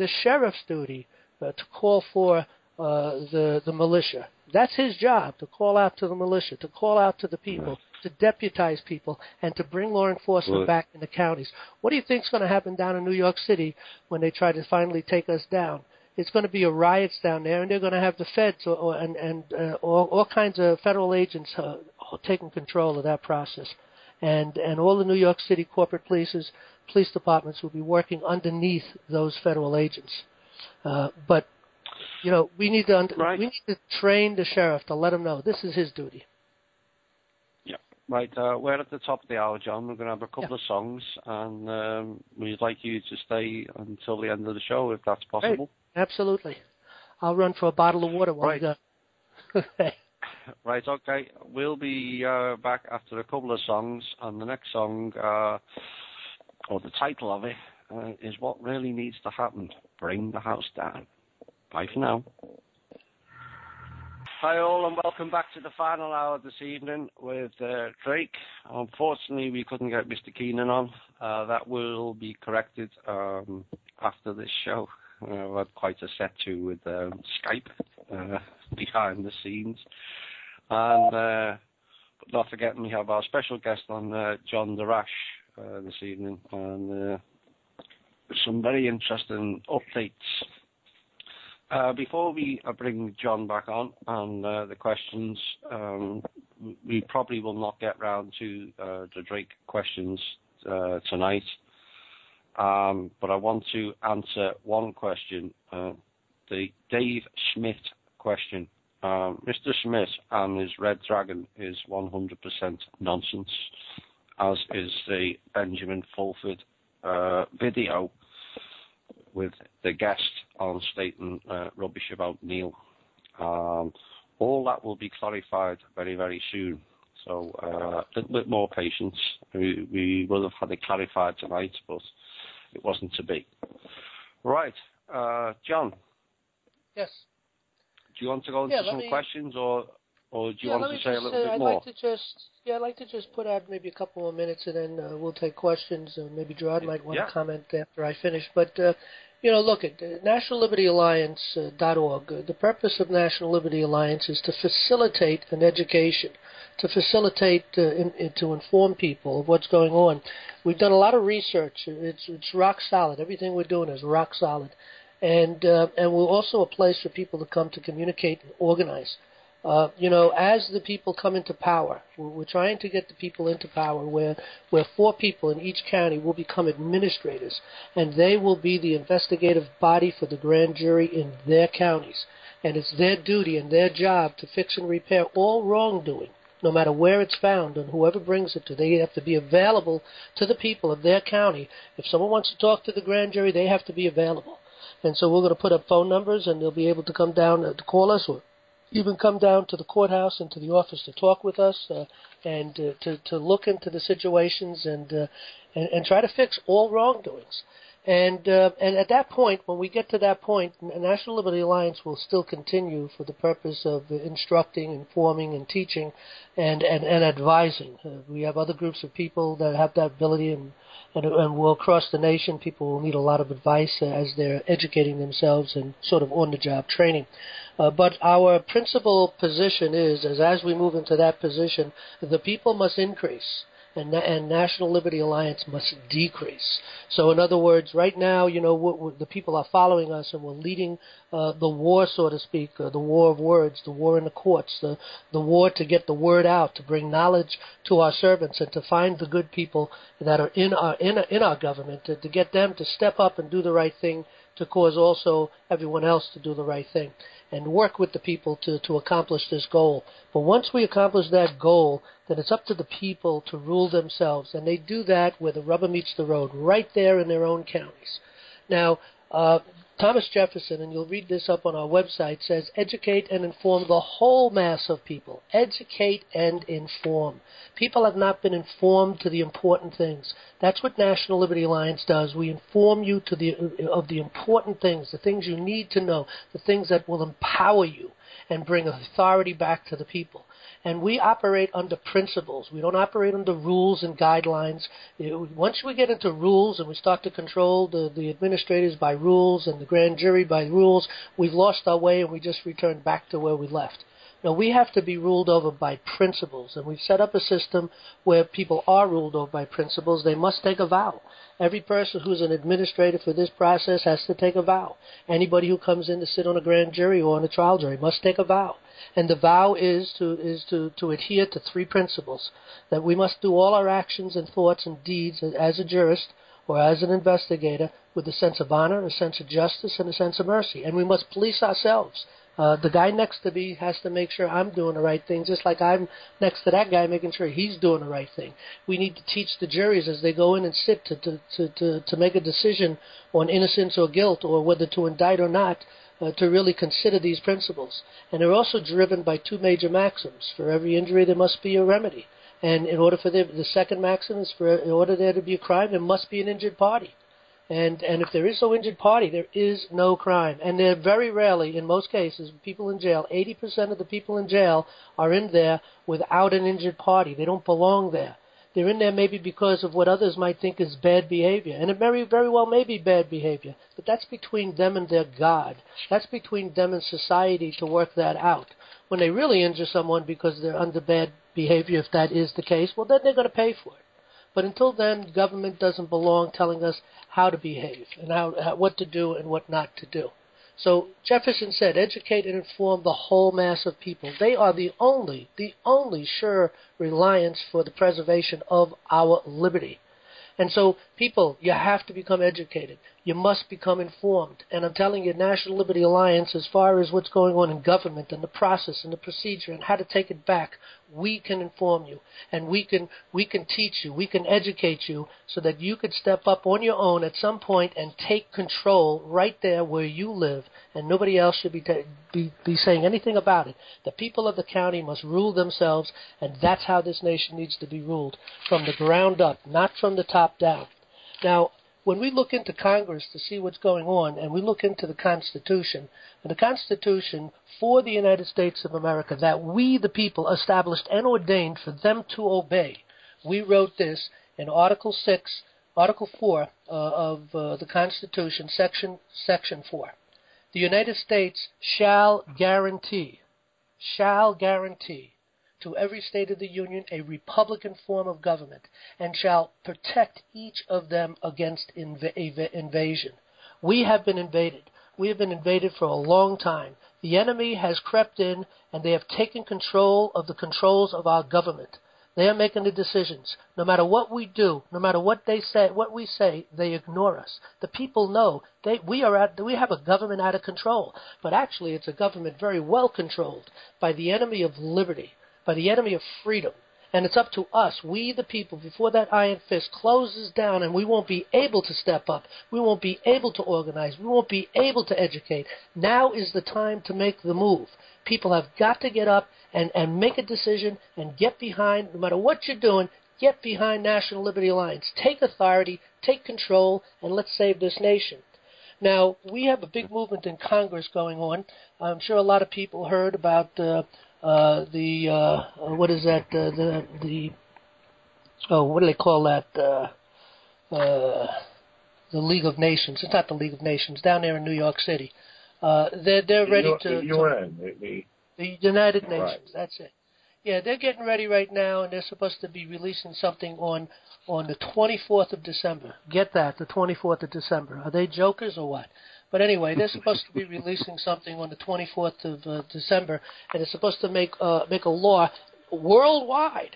S3: to call for the militia. That's his job, to call out to the militia, to call out to the people, to deputize people, and to bring law enforcement back in the counties. What do you think is going to happen down in New York City when they try to finally take us down? It's going to be riots down there, and they're going to have the feds and all kinds of federal agents taking control of that process. And all the New York City corporate police departments will be working underneath those federal agents. But we need to train the sheriff to let him know this is his duty.
S2: Yeah, right. We're at the top of the hour, John. We're going to have a couple of songs, and we'd like you to stay until the end of the show, if that's possible.
S3: Right. Absolutely. I'll run for a bottle of water while we go.
S2: Right, okay. We'll be back after a couple of songs, and the next song, or the title of it, is What Really Needs to Happen. Bring the House Down. Bye for now. Hi all, and welcome back to the final hour this evening with Drake. Unfortunately, we couldn't get Mr. Keenan on. That will be corrected after this show. I've had quite a set to with Skype behind the scenes. And but not forgetting, we have our special guest on, John Darash, this evening, and some very interesting updates. Before we bring John back on and the questions, we probably will not get round to the Drake questions tonight. But I want to answer one question, the Dave Smith question. Mr. Smith and his Red Dragon is 100% nonsense, as is the Benjamin Fulford video with the guest on stating rubbish about Neil. All that will be clarified very, very soon. So a little bit more patience. We will have had it clarified tonight, but it wasn't to be. Right, John.
S3: Yes.
S2: Do you want to go into some questions, or do you want to say a little bit more?
S3: I'd like to just put out maybe a couple more minutes, and then we'll take questions. Maybe Gerard might want to comment after I finish. But Look at nationallibertyalliance.org. The purpose of National Liberty Alliance is to facilitate an education, to facilitate, to inform people of what's going on. We've done a lot of research. It's rock solid. Everything we're doing is rock solid. And we're also a place for people to come to communicate and organize. As the people come into power, we're trying to get the people into power where 4 people in each county will become administrators, and they will be the investigative body for the grand jury in their counties. And it's their duty and their job to fix and repair all wrongdoing, no matter where it's found and whoever brings it to. They have to be available to the people of their county. If someone wants to talk to the grand jury, they have to be available. And so we're going to put up phone numbers, and they'll be able to come down to call us, or even come down to the courthouse and to the office to talk with us and to look into the situations and try to fix all wrongdoings. And at that point, when we get to that point, National Liberty Alliance will still continue for the purpose of instructing, informing, and teaching and advising. We have other groups of people that have that ability, and we'll across the nation, people will need a lot of advice as they're educating themselves and sort of on-the-job training. But our principal position is, as we move into that position, the people must increase, and National Liberty Alliance must decrease. So in other words, right now, the people are following us, and we're leading the war, so to speak, the war of words, the war in the courts, the war to get the word out, to bring knowledge to our servants, and to find the good people that are in our government, to get them to step up and do the right thing, to cause also everyone else to do the right thing, and work with the people to accomplish this goal. But once we accomplish that goal, then it's up to the people to rule themselves, and they do that where the rubber meets the road, right there in their own counties. Now, Thomas Jefferson, and you'll read this up on our website, says, educate and inform the whole mass of people. Educate and inform. People have not been informed to the important things. That's what National Liberty Alliance does. We inform you of the important things, the things you need to know, the things that will empower you and bring authority back to the people. And we operate under principles. We don't operate under rules and guidelines. Once we get into rules and we start to control the administrators by rules and the grand jury by rules, we've lost our way and we just return back to where we left. Now, we have to be ruled over by principles, and we've set up a system where people are ruled over by principles. They must take a vow. Every person who's an administrator for this process has to take a vow. Anybody who comes in to sit on a grand jury or on a trial jury must take a vow. And the vow is to adhere to 3 principles, that we must do all our actions and thoughts and deeds as a jurist or as an investigator with a sense of honor, a sense of justice, and a sense of mercy. And we must police ourselves. The guy next to me has to make sure I'm doing the right thing, just like I'm next to that guy making sure he's doing the right thing. We need to teach the juries as they go in and sit to make a decision on innocence or guilt, or whether to indict or not, to really consider these principles. And they're also driven by 2 major maxims. For every injury, there must be a remedy. And in order for the second maxim is in order there to be a crime, there must be an injured party. And if there is no injured party, there is no crime. And there very rarely, in most cases, people in jail, 80% of the people in jail are in there without an injured party. They don't belong there. They're in there maybe because of what others might think is bad behavior. And it very, very well may be bad behavior. But that's between them and their God. That's between them and society to work that out. When they really injure someone because they're under bad behavior, if that is the case, well, then they're going to pay for it. But until then, government doesn't belong telling us how to behave and what to do and what not to do. So Jefferson said, educate and inform the whole mass of people. They are the only sure reliance for the preservation of our liberty. And so, people, you have to become educated. You must become informed. And I'm telling you, National Liberty Alliance, as far as what's going on in government and the process and the procedure and how to take it back, we can inform you. And we can teach you. We can educate you so that you could step up on your own at some point and take control right there where you live. And nobody else should be saying anything about it. The people of the county must rule themselves, and that's how this nation needs to be ruled, from the ground up, not from the top down. Now, when we look into Congress to see what's going on, and we look into the Constitution for the United States of America, that we, the people, established and ordained for them to obey, we wrote this in Article 6, Article 4 of the Constitution, Section 4. The United States shall guarantee to every state of the Union a republican form of government, and shall protect each of them against invasion. We have been invaded. We have been invaded for a long time. The enemy has crept in, and they have taken control of the controls of our government. They are making the decisions. No matter what we do, no matter what they say, what we say, they ignore us. The people know we have a government out of control, but actually it's a government very well controlled by the enemy of liberty, by the enemy of freedom. And it's up to us, we the people, before that iron fist closes down and we won't be able to step up, we won't be able to organize, we won't be able to educate. Now is the time to make the move. People have got to get up and make a decision and get behind, no matter what you're doing, get behind National Liberty Alliance. Take authority, take control, and let's save this nation. Now, we have a big movement in Congress going on. I'm sure a lot of people heard about what do they call that? The League of Nations. It's not the League of Nations. Down there in New York City, they're ready to.
S4: The UN,
S3: the United Nations.
S4: Right.
S3: That's it. Yeah, they're getting ready right now, and they're supposed to be releasing something on the 24th of December. Get that, the 24th of December. Are they jokers or what? But anyway, they're supposed to be releasing something on the 24th of December, and it's supposed to make a law worldwide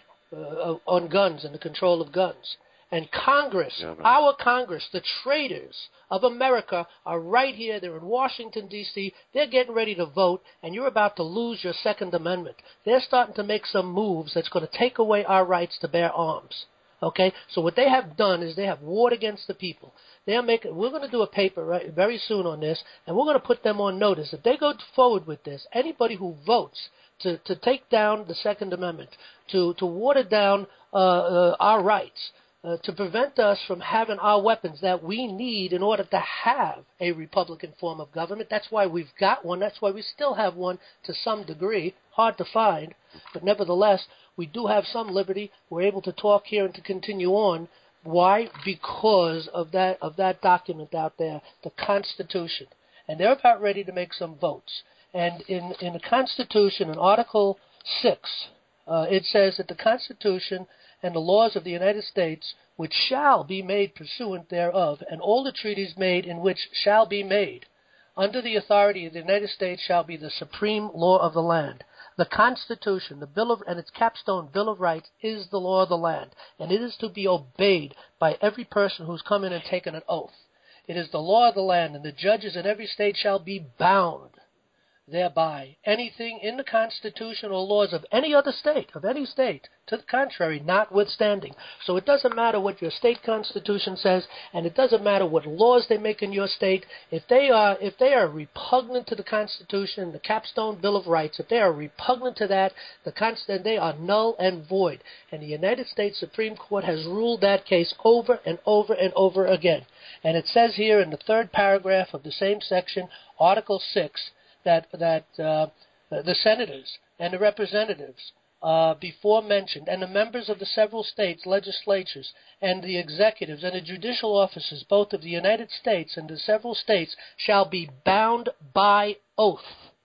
S3: on guns and the control of guns. And Congress, our Congress, the traitors of America are right here. They're in Washington, D.C. They're getting ready to vote, and you're about to lose your Second Amendment. They're starting to make some moves that's going to take away our rights to bear arms. Okay? So what they have done is they have warred against the people. We're going to do a paper very soon on this, and we're going to put them on notice. If they go forward with this, anybody who votes to take down the Second Amendment, to water down our rights, to prevent us from having our weapons that we need in order to have a Republican form of government. That's why we've got one. That's why we still have one to some degree. Hard to find, but nevertheless, we do have some liberty. We're able to talk here and to continue on. Why? Because of that document out there, the Constitution. And they're about ready to make some votes. And in the Constitution, in Article 6, it says that the Constitution and the laws of the United States, which shall be made pursuant thereof, and all the treaties made in which shall be made, under the authority of the United States, shall be the supreme law of the land. The Constitution, and its capstone Bill of Rights, is the law of the land, and it is to be obeyed by every person who's come in and taken an oath. It is the law of the land, and the judges in every state shall be bound thereby. Anything in the Constitution or laws of any other state, to the contrary, notwithstanding. So it doesn't matter what your state constitution says, and it doesn't matter what laws they make in your state. If they are repugnant to the Constitution, the capstone Bill of Rights, if they are repugnant to that, then they are null and void. And the United States Supreme Court has ruled that case over and over and over again. And it says here in the third paragraph of the same section, Article 6, that the senators and the representatives before mentioned, and the members of the several states' legislatures, and the executives and the judicial officers, both of the United States and the several states, shall be bound by oath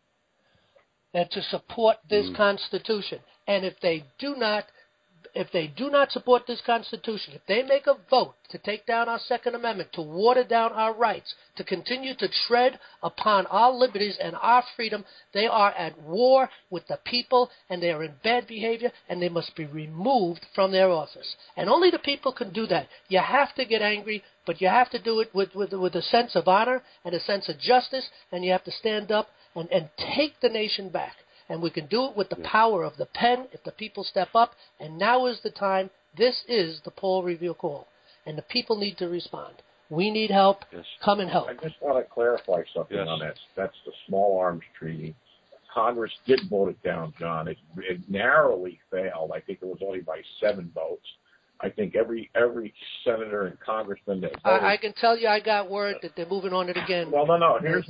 S3: to support this Constitution. And if they do not support this Constitution, if they make a vote to take down our Second Amendment, to water down our rights, to continue to tread upon our liberties and our freedom, they are at war with the people, and they are in bad behavior, and they must be removed from their office. And only the people can do that. You have to get angry, but you have to do it with a sense of honor and a sense of justice, and you have to stand up and take the nation back. And we can do it with the power of the pen if the people step up. And now is the time. This is the Paul Revere call. And the people need to respond. We need help. Yes. Come and help.
S4: I just want to clarify something on that. That's the Small Arms Treaty. Congress did vote it down, John. It narrowly failed. I think it was only by 7 votes. I think every senator and congressman that voted.
S3: I can tell you I got word that they're moving on it again.
S4: Well, no. Here's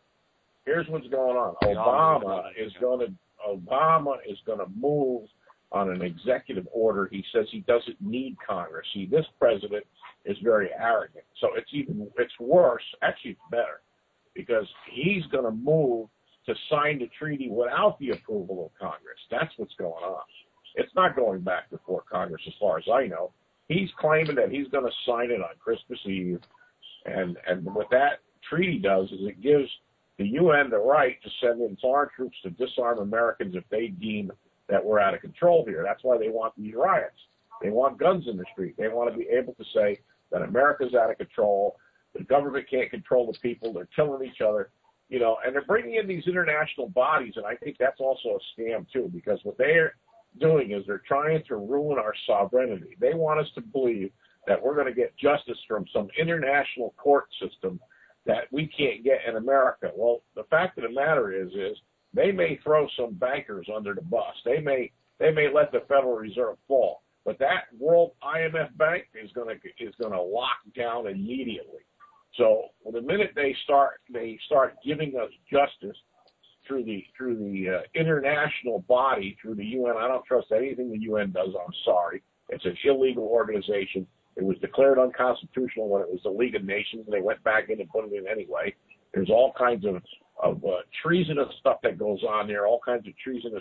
S4: what's going on. Obama is going to move on an executive order. He says he doesn't need Congress. See, this president is very arrogant. So it's worse. Actually, it's better, because he's going to move to sign the treaty without the approval of Congress. That's what's going on. It's not going back before Congress, as far as I know. He's claiming that he's going to sign it on Christmas Eve, and what that treaty does is it gives the UN the right to send in foreign troops to disarm Americans if they deem that we're out of control here. That's why they want these riots. They want guns in the street. They want to be able to say that America's out of control, the government can't control the people, they're killing each other, you know, and they're bringing in these international bodies, and I think that's also a scam too, because what they're doing is they're trying to ruin our sovereignty. They want us to believe that we're going to get justice from some international court system that we can't get in America. Well, the fact of the matter is they may throw some bankers under the bus. They may let the Federal Reserve fall, but that World IMF Bank is going to lock down immediately. So the minute they start giving us justice through the international body, through the UN, I don't trust anything the UN does. I'm sorry. It's an illegal organization. It was declared unconstitutional when it was the League of Nations, and they went back in and put it in anyway. There's all kinds of treasonous stuff that goes on there, all kinds of treasonous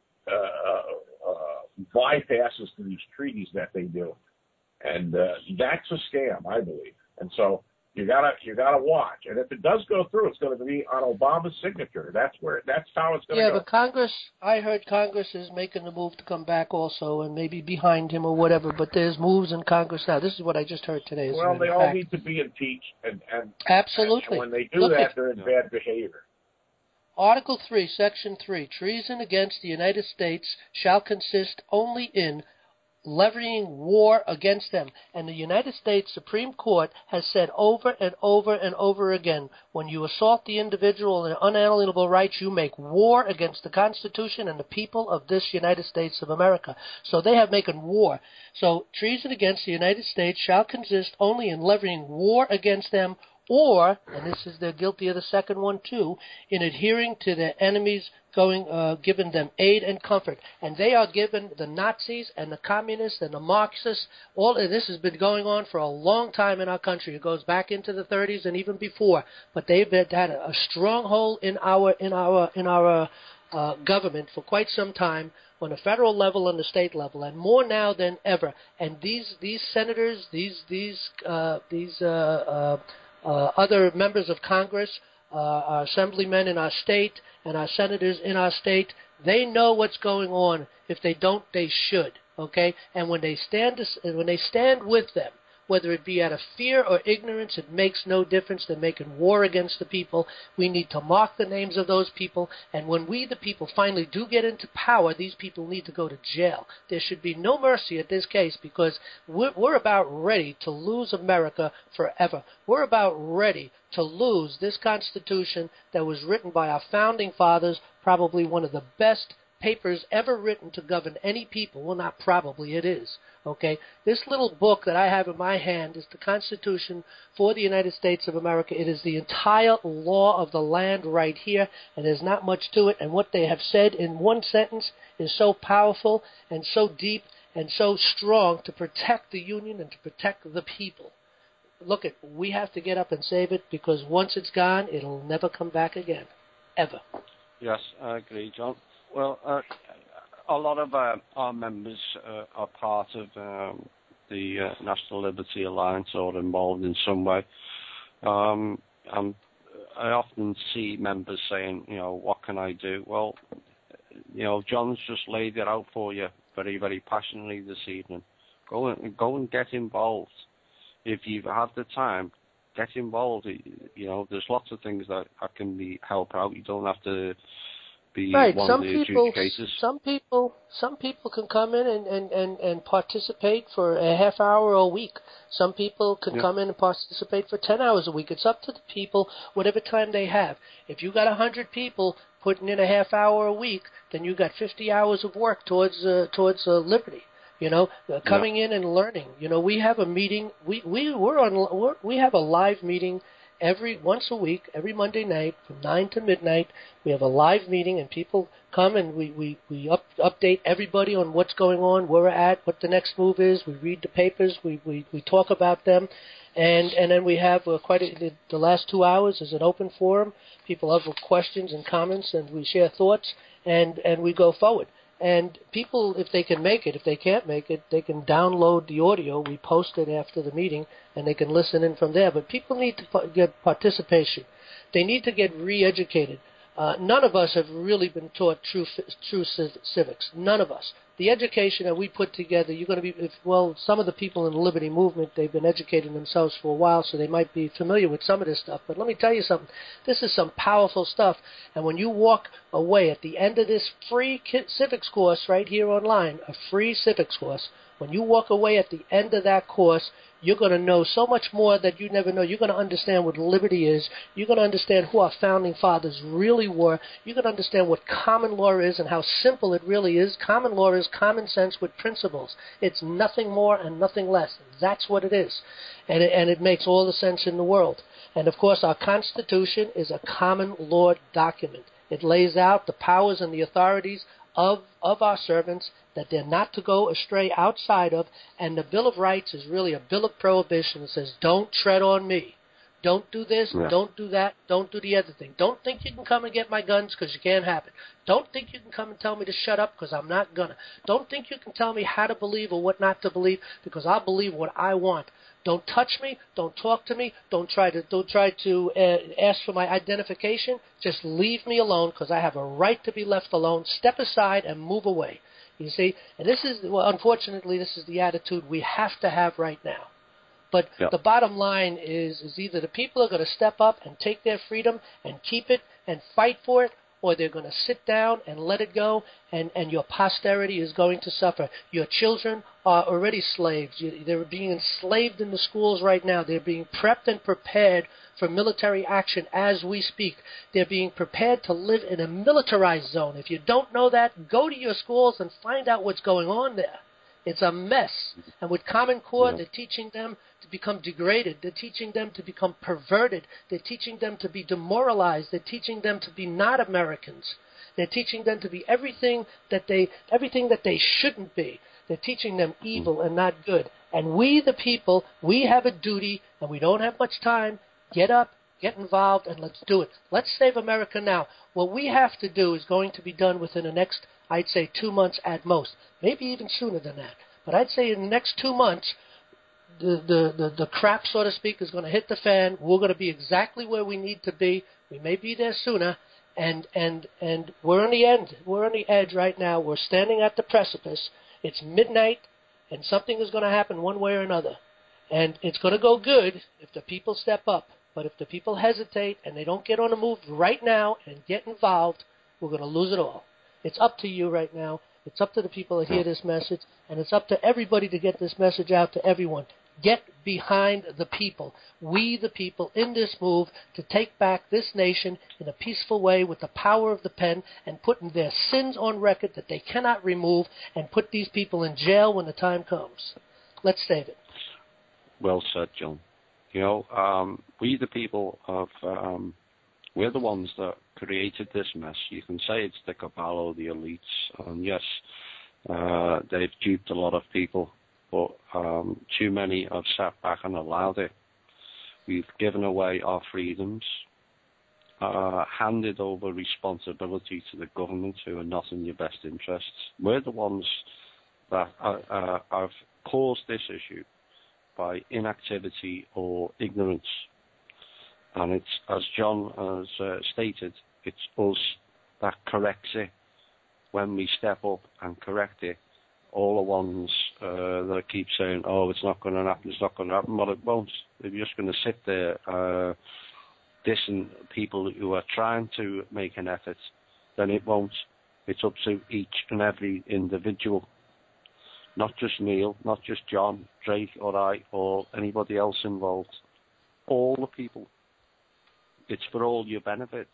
S4: bypasses to these treaties that they do, and that's a scam, I believe. And so you gotta watch. And if it does go through, it's going to be on Obama's signature. That's how it's going to go.
S3: Yeah, but Congress, I heard Congress is making the move to come back also, and maybe behind him or whatever. But there's moves in Congress now. This is what I just heard today.
S4: Well, they all need to be impeached, and
S3: absolutely.
S4: And when they do they're in bad behavior.
S3: Article 3, Section 3, treason against the United States shall consist only in levying war against them. And the United States Supreme Court has said over and over and over again, when you assault the individual and unalienable rights, you make war against the Constitution and the people of this United States of America. So they have making war. So treason against the United States shall consist only in levying war against them, or, and this is they're guilty of the second one too, in adhering to their enemies, giving them aid and comfort. And they are giving the Nazis and the communists and the Marxists, all of this has been going on for a long time in our country. It goes back into the 30s and even before. But they've had a stronghold in our government for quite some time, on the federal level and the state level, and more now than ever. And these senators, these other members of Congress, our assemblymen in our state, and our senators in our state, they know what's going on. If they don't, they should. Okay, and when they stand with them, whether it be out of fear or ignorance, it makes no difference. They're making war against the people. We need to mark the names of those people. And when we, the people, finally do get into power, these people need to go to jail. There should be no mercy at this case, because we're about ready to lose America forever. We're about ready to lose this Constitution that was written by our founding fathers, probably one of the best papers ever written to govern any people. Well, not probably, it is. Okay, this little book that I have in my hand is the Constitution for the United States of America. It is the entire law of the land right here, and there's not much to it. And what they have said in one sentence is so powerful and so deep and so strong to protect the Union and to protect the people. Look, we have to get up and save it, because once it's gone, it'll never come back again, ever.
S2: Yes, I agree, John. Well, a lot of our members are part of the National Liberty Alliance, or involved in some way. And I often see members saying, what can I do? Well, John's just laid it out for you very, very passionately this evening. Go and get involved. If you have the time, get involved. There's lots of things that can help out. You don't have to be
S3: right.
S2: one of the adjudicators.
S3: Some people can come in and participate for a half hour a week. Some people can come in and participate for 10 hours a week. It's up to the people, whatever time they have. If you got 100 people putting in a half hour a week, then you got 50 hours of work towards liberty. Coming in and learning. We have a meeting. We have a live meeting once a week, every Monday night from 9 to midnight. We have a live meeting, and people come and we update everybody on what's going on, where we're at, what the next move is. We read the papers. We talk about them. And then we have the last 2 hours is an open forum. People have questions and comments, and we share thoughts, and we go forward. And people, if they can make it, if they can't make it, they can download the audio. We post it after the meeting, and they can listen in from there. But people need to get participation. They need to get re-educated. None of us have really been taught true civics. None of us. The education that we put together, you're going to be, some of the people in the Liberty Movement, they've been educating themselves for a while, so they might be familiar with some of this stuff. But let me tell you something. This is some powerful stuff. And when you walk away at the end of this free civics course right here online, a free civics course, when you walk away at the end of that course, you're going to know so much more that you never know. You're going to understand what liberty is. You're going to understand who our founding fathers really were. You're going to understand what common law is and how simple it really is. Common law is common sense with principles. It's nothing more and nothing less. That's what it is. And it makes all the sense in the world. And, of course, our Constitution is a common law document. It lays out the powers and the authorities of our servants that they're not to go astray outside of, and the Bill of Rights is really a bill of prohibition that says, don't tread on me. Don't do this, don't do that, don't do the other thing. Don't think you can come and get my guns because you can't have it. Don't think you can come and tell me to shut up because I'm not going to. Don't think you can tell me how to believe or what not to believe because I'll believe what I want. Don't touch me. Don't talk to me. Don't try to ask for my identification. Just leave me alone because I have a right to be left alone. Step aside and move away. You see, and this is, unfortunately, this is the attitude we have to have right now. But the bottom line is either the people are going to step up and take their freedom and keep it and fight for it, or they're going to sit down and let it go, and your posterity is going to suffer. Your children are already slaves. They're being enslaved in the schools right now. They're being prepped and prepared for military action as we speak. They're being prepared to live in a militarized zone. If you don't know that, go to your schools and find out what's going on there. It's a mess. And with Common Core, they're teaching them to become degraded. They're teaching them to become perverted. They're teaching them to be demoralized. They're teaching them to be not Americans. They're teaching them to be everything that they shouldn't be. They're teaching them evil and not good. And we, the people, we have a duty, and we don't have much time. Get up, get involved, and let's do it. Let's save America now. What we have to do is going to be done within the next, I'd say, 2 months at most. Maybe even sooner than that. But I'd say in the next 2 months, the crap, so to speak, is going to hit the fan. We're going to be exactly where we need to be. We may be there sooner. And we're on the end. We're on the edge right now. We're standing at the precipice. It's midnight, and something is going to happen one way or another. And it's going to go good if the people step up. But if the people hesitate and they don't get on the move right now and get involved, we're going to lose it all. It's up to you right now. It's up to the people that hear this message, and it's up to everybody to get this message out to everyone. Get behind the people, we the people, in this move to take back this nation in a peaceful way with the power of the pen and putting their sins on record that they cannot remove and put these people in jail when the time comes. Let's save it.
S2: Well said, John. You know, we the people we're the ones that created this mess. You can say it's the cabal or the elites, and yes, they've duped a lot of people, but too many have sat back and allowed it. We've given away our freedoms, handed over responsibility to the government who are not in your best interests. We're the ones that have caused this issue by inactivity or ignorance. And it's, as John has stated, it's us that corrects it. When we step up and correct it, all the ones that keep saying, oh, it's not going to happen, it's not going to happen, well, it won't. If you're just going to sit there dissing people who are trying to make an effort, then it won't. It's up to each and every individual. Not just Neil, not just John, Drake, or I, or anybody else involved. All the people. It's for all your benefits.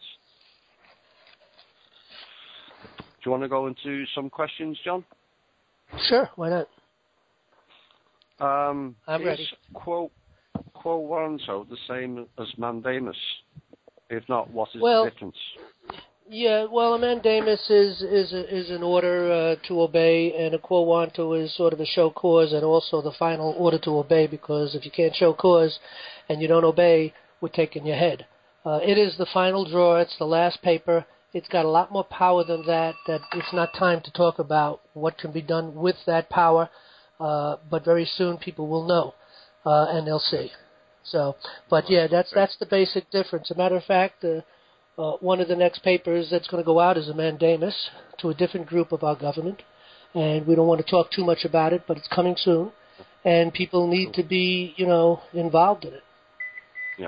S2: Do you want to go into some questions, John?
S3: Sure, why not?
S2: I'm
S3: ready.
S2: Quote quo warranto the same as mandamus? If not, what is
S3: Well,
S2: the difference?
S3: Yeah, well, a mandamus is an order to obey, and a quo warranto is sort of a show cause and also the final order to obey, because if you can't show cause and you don't obey, we're taking your head. It is the final draw. It's the last paper. It's got a lot more power than that it's not time to talk about what can be done with that power, but very soon people will know, and they'll see. So, but yeah, that's the basic difference. As a matter of fact, one of the next papers that's going to go out is a mandamus to a different group of our government, and we don't want to talk too much about it, but it's coming soon, and people need to be, involved in it.
S2: Yeah.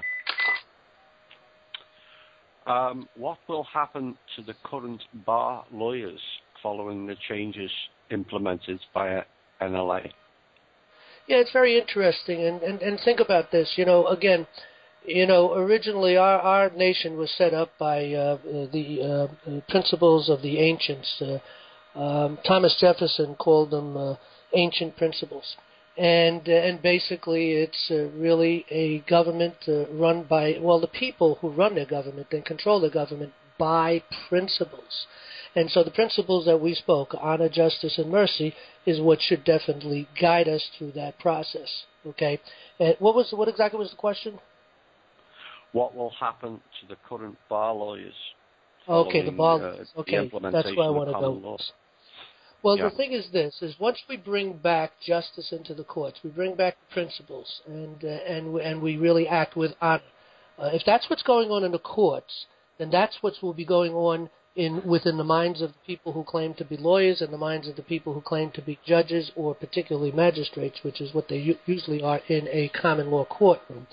S2: What will happen to the current bar lawyers following the changes implemented by NLA?
S3: Yeah, it's very interesting, and think about this. Again, originally our nation was set up by the principles of the ancients. Thomas Jefferson called them ancient principles, and basically it's really a government run by the people who run their government and control the government by principles. And so the principles that we spoke, honor, justice, and mercy, is what should definitely guide us through that process. Okay, and what exactly was the question?
S2: What will happen to the current bar lawyers?
S3: Okay, the bar lawyers. Okay, that's where I want to go.
S2: Law?
S3: Well, the thing is this: is once we bring back justice into the courts, we bring back the principles, and we really act with honor. If that's what's going on in the courts, then that's what will be going on within the minds of the people who claim to be lawyers and the minds of the people who claim to be judges or particularly magistrates, which is what they usually are in a common law courtroom.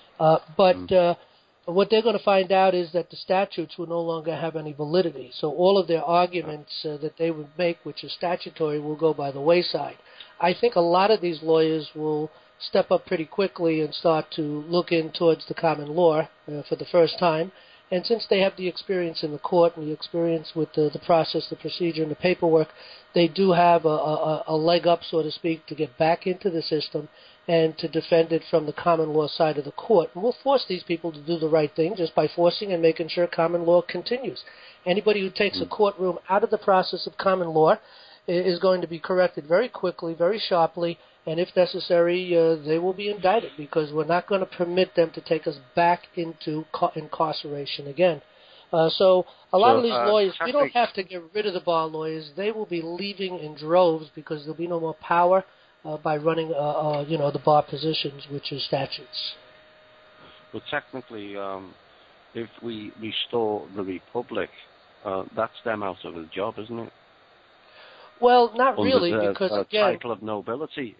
S3: What they're going to find out is that the statutes will no longer have any validity. So all of their arguments that they would make, which is statutory, will go by the wayside. I think a lot of these lawyers will step up pretty quickly and start to look in towards the common law for the first time. And since they have the experience in the court and the experience with the process, the procedure, and the paperwork, they do have a leg up, so to speak, to get back into the system and to defend it from the common law side of the court. And we'll force these people to do the right thing just by forcing and making sure common law continues. Anybody who takes a courtroom out of the process of common law is going to be corrected very quickly, very sharply, and if necessary, they will be indicted, because we're not going to permit them to take us back into incarceration again. So a lot of these lawyers, we don't have to get rid of the bar lawyers. They will be leaving in droves because there'll be no more power by running, the bar positions, which is statutes.
S2: Well, technically, if we restore the Republic, that's them out of a job, isn't it?
S3: Well, not really, because again,
S2: title of nobility.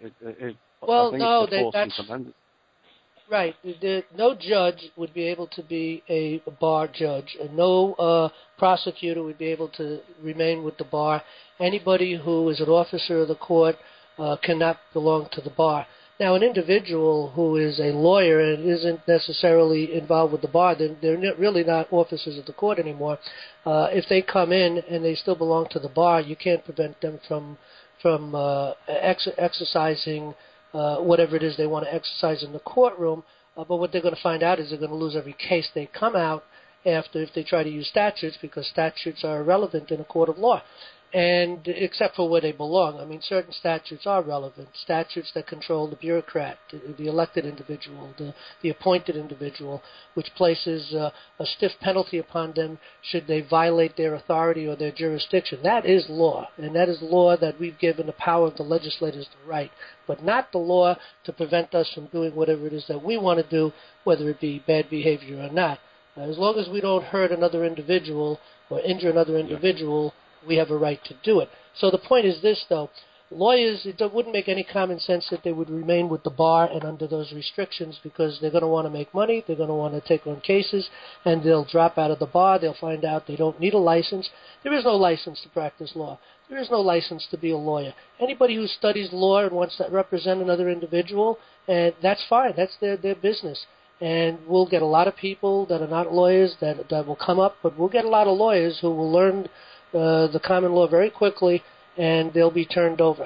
S3: Right. No judge would be able to be a bar judge, and no prosecutor would be able to remain with the bar. Anybody who is an officer of the court cannot belong to the bar. Now, an individual who is a lawyer and isn't necessarily involved with the bar, they're really not officers of the court anymore. If they come in and they still belong to the bar, you can't prevent them from exercising whatever it is they want to exercise in the courtroom. But what they're going to find out is they're going to lose every case they come out after if they try to use statutes, because statutes are irrelevant in a court of law. And except for where they belong. I mean, certain statutes are relevant. Statutes that control the bureaucrat, the elected individual, the appointed individual, which places a stiff penalty upon them should they violate their authority or their jurisdiction. That is law, and that is law that we've given the power of the legislators to write, but not the law to prevent us from doing whatever it is that we want to do, whether it be bad behavior or not. As long as we don't hurt another individual or injure another individual, we have a right to do it. So the point is this, though. Lawyers, it wouldn't make any common sense that they would remain with the bar and under those restrictions, because they're going to want to make money, they're going to want to take on cases, and they'll drop out of the bar. They'll find out they don't need a license. There is no license to practice law. There is no license to be a lawyer. Anybody who studies law and wants to represent another individual, and that's fine. That's their business. And we'll get a lot of people that are not lawyers that will come up, but we'll get a lot of lawyers who will learn the common law very quickly, and they'll be turned over.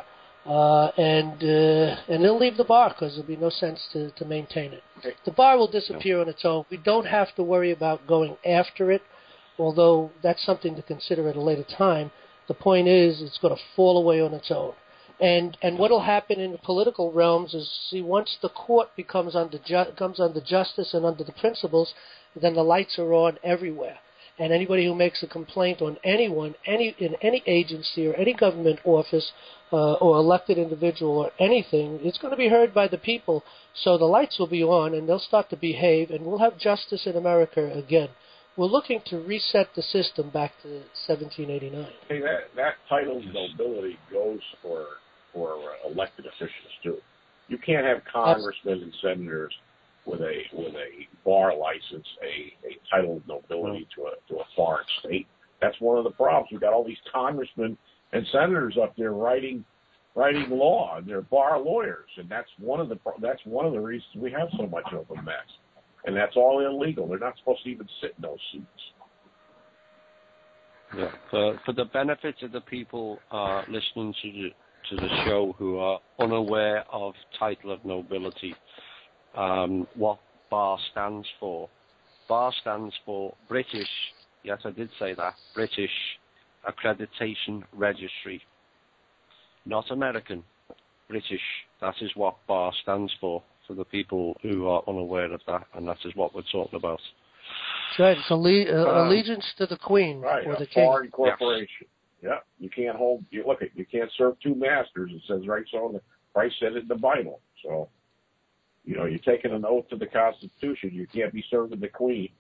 S3: and they'll leave the bar because there'll be no sense to maintain it. The bar will disappear on its own. We don't have to worry about going after it, although that's something to consider at a later time. The point is, it's going to fall away on its own. And what will happen in the political realms is, see, once the court comes under justice and under the principles, then the lights are on everywhere. And anybody who makes a complaint on anyone, in any agency or any government office or elected individual or anything, it's going to be heard by the people. So the lights will be on, and they'll start to behave, and we'll have justice in America again. We're looking to reset the system back to 1789.
S4: Hey, that title of nobility goes for elected officials too. You can't have congressmen and senators with a bar license, a title of nobility to a foreign state. That's one of the problems. We've got all these congressmen and senators up there writing law, and they're bar lawyers, and that's one of the reasons we have so much of a mess. And that's all illegal. They're not supposed to even sit in those seats.
S2: Yeah, for the benefit of the people listening to the show who are unaware of title of nobility, what BAR stands for. BAR stands for British, yes, I did say that, British Accreditation Registry. Not American, British. That is what BAR stands for the people who are unaware of that, and that is what we're talking about.
S3: That's right. It's allegiance to the Queen or the King.
S4: Foreign corporation. Yeah, you can't you can't serve two masters. It says right so. Christ said it in the Bible. So, you're taking an oath to the Constitution. You can't be serving the Queen.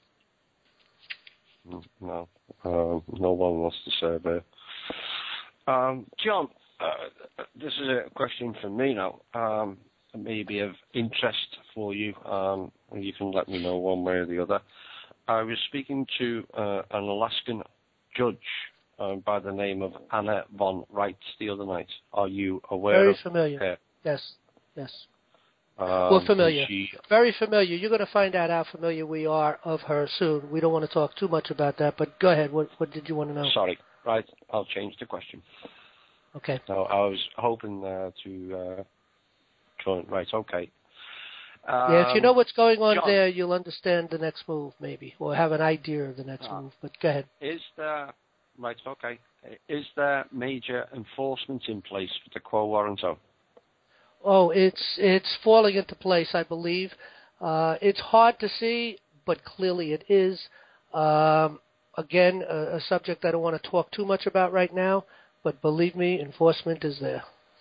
S2: No, no one wants to serve her. John, this is a question for me now. May be of interest for you. You can let me know one way or the other. I was speaking to an Alaskan judge by the name of Anna von Reitz the other night. Are you aware
S3: Very
S2: of
S3: familiar.
S2: her?
S3: Yes. We're familiar.
S2: She...
S3: Very familiar. You're going to find out how familiar we are of her soon. We don't want to talk too much about that, but go ahead. What did you want to know?
S2: Sorry. Right. I'll change the question.
S3: Okay.
S2: So I was hoping to... Right, okay.
S3: If you know what's going on, John, there, you'll understand the next move, maybe, or have an idea of the next move. But go ahead.
S2: Is there major enforcement in place for the quo warranto?
S3: Oh, it's falling into place, I believe. It's hard to see, but clearly it is. Again, a subject I don't want to talk too much about right now, but believe me, enforcement is there.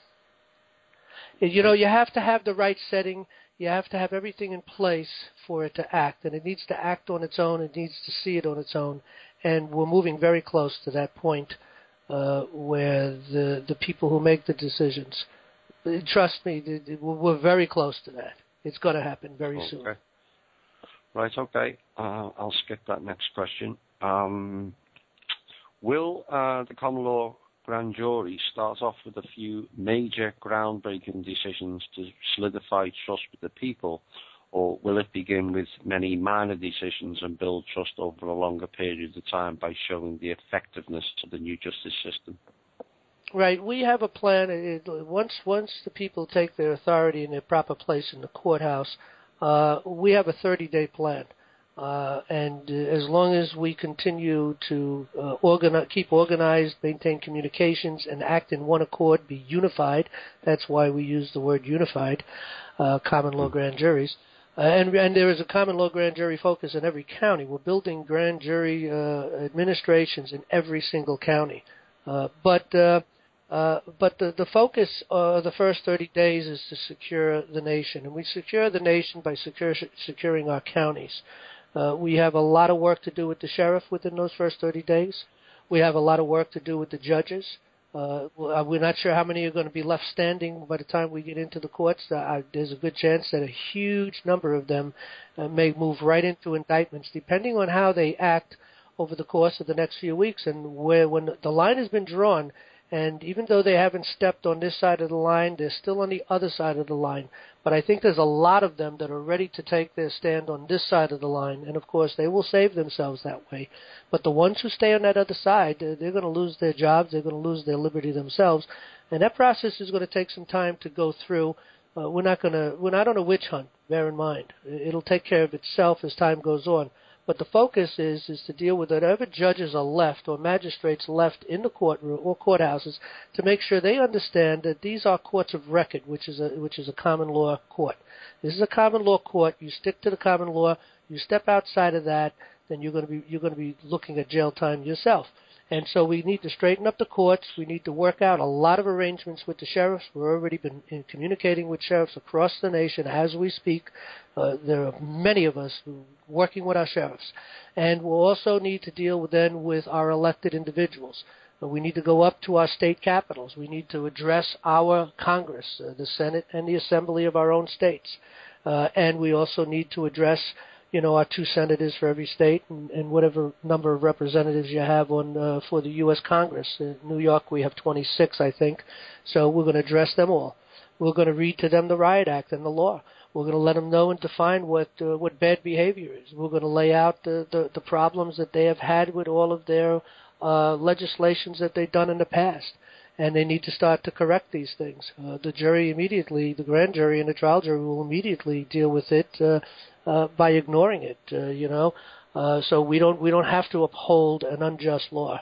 S3: You have to have the right setting. You have to have everything in place for it to act, and it needs to act on its own. It needs to see it on its own, and we're moving very close to that point where the people who make the decisions, trust me, we're very close to that. It's going to happen very soon.
S2: Right, okay. I'll skip that next question. Will the common law grand jury starts off with a few major groundbreaking decisions to solidify trust with the people, or will it begin with many minor decisions and build trust over a longer period of time by showing the effectiveness of the new justice system?
S3: Right. We have a plan. Once the people take their authority in their proper place in the courthouse, we have a 30-day plan. And as long as we continue to keep organized, maintain communications, and act in one accord, be unified, that's why we use the word unified, common law grand juries. And there is a common law grand jury focus in every county. We're building grand jury administrations in every single county. But the focus of the first 30 days is to secure the nation. And we secure the nation by securing our counties. We have a lot of work to do with the sheriff within those first 30 days. We have a lot of work to do with the judges. We're not sure how many are going to be left standing by the time we get into the courts. There's a good chance that a huge number of them may move right into indictments, depending on how they act over the course of the next few weeks. And when the line has been drawn And even though they haven't stepped on this side of the line, they're still on the other side of the line. But I think there's a lot of them that are ready to take their stand on this side of the line. And, of course, they will save themselves that way. But the ones who stay on that other side, they're going to lose their jobs. They're going to lose their liberty themselves. And that process is going to take some time to go through. We're not on a witch hunt, bear in mind. It'll take care of itself as time goes on. But the focus is to deal with whatever judges are left or magistrates left in the courtroom or courthouses to make sure they understand that these are courts of record, which is a common law court. This is a common law court. You stick to the common law. You step outside of that, then you're going to be looking at jail time yourself. And so we need to straighten up the courts. We need to work out a lot of arrangements with the sheriffs. We've already been communicating with sheriffs across the nation as we speak. There are many of us working with our sheriffs. And we'll also need to deal with our elected individuals. We need to go up to our state capitals. We need to address our Congress, the Senate and the Assembly of our own states. And we also need to address our 2 senators for every state and whatever number of representatives you have on for the U.S. Congress. In New York, we have 26, I think. So we're going to address them all. We're going to read to them the Riot Act and the law. We're going to let them know and define what bad behavior is. We're going to lay out the problems that they have had with all of their legislations that they've done in the past. And they need to start to correct these things. The jury immediately, the grand jury and the trial jury will immediately deal with it by ignoring it, so we don't have to uphold an unjust law.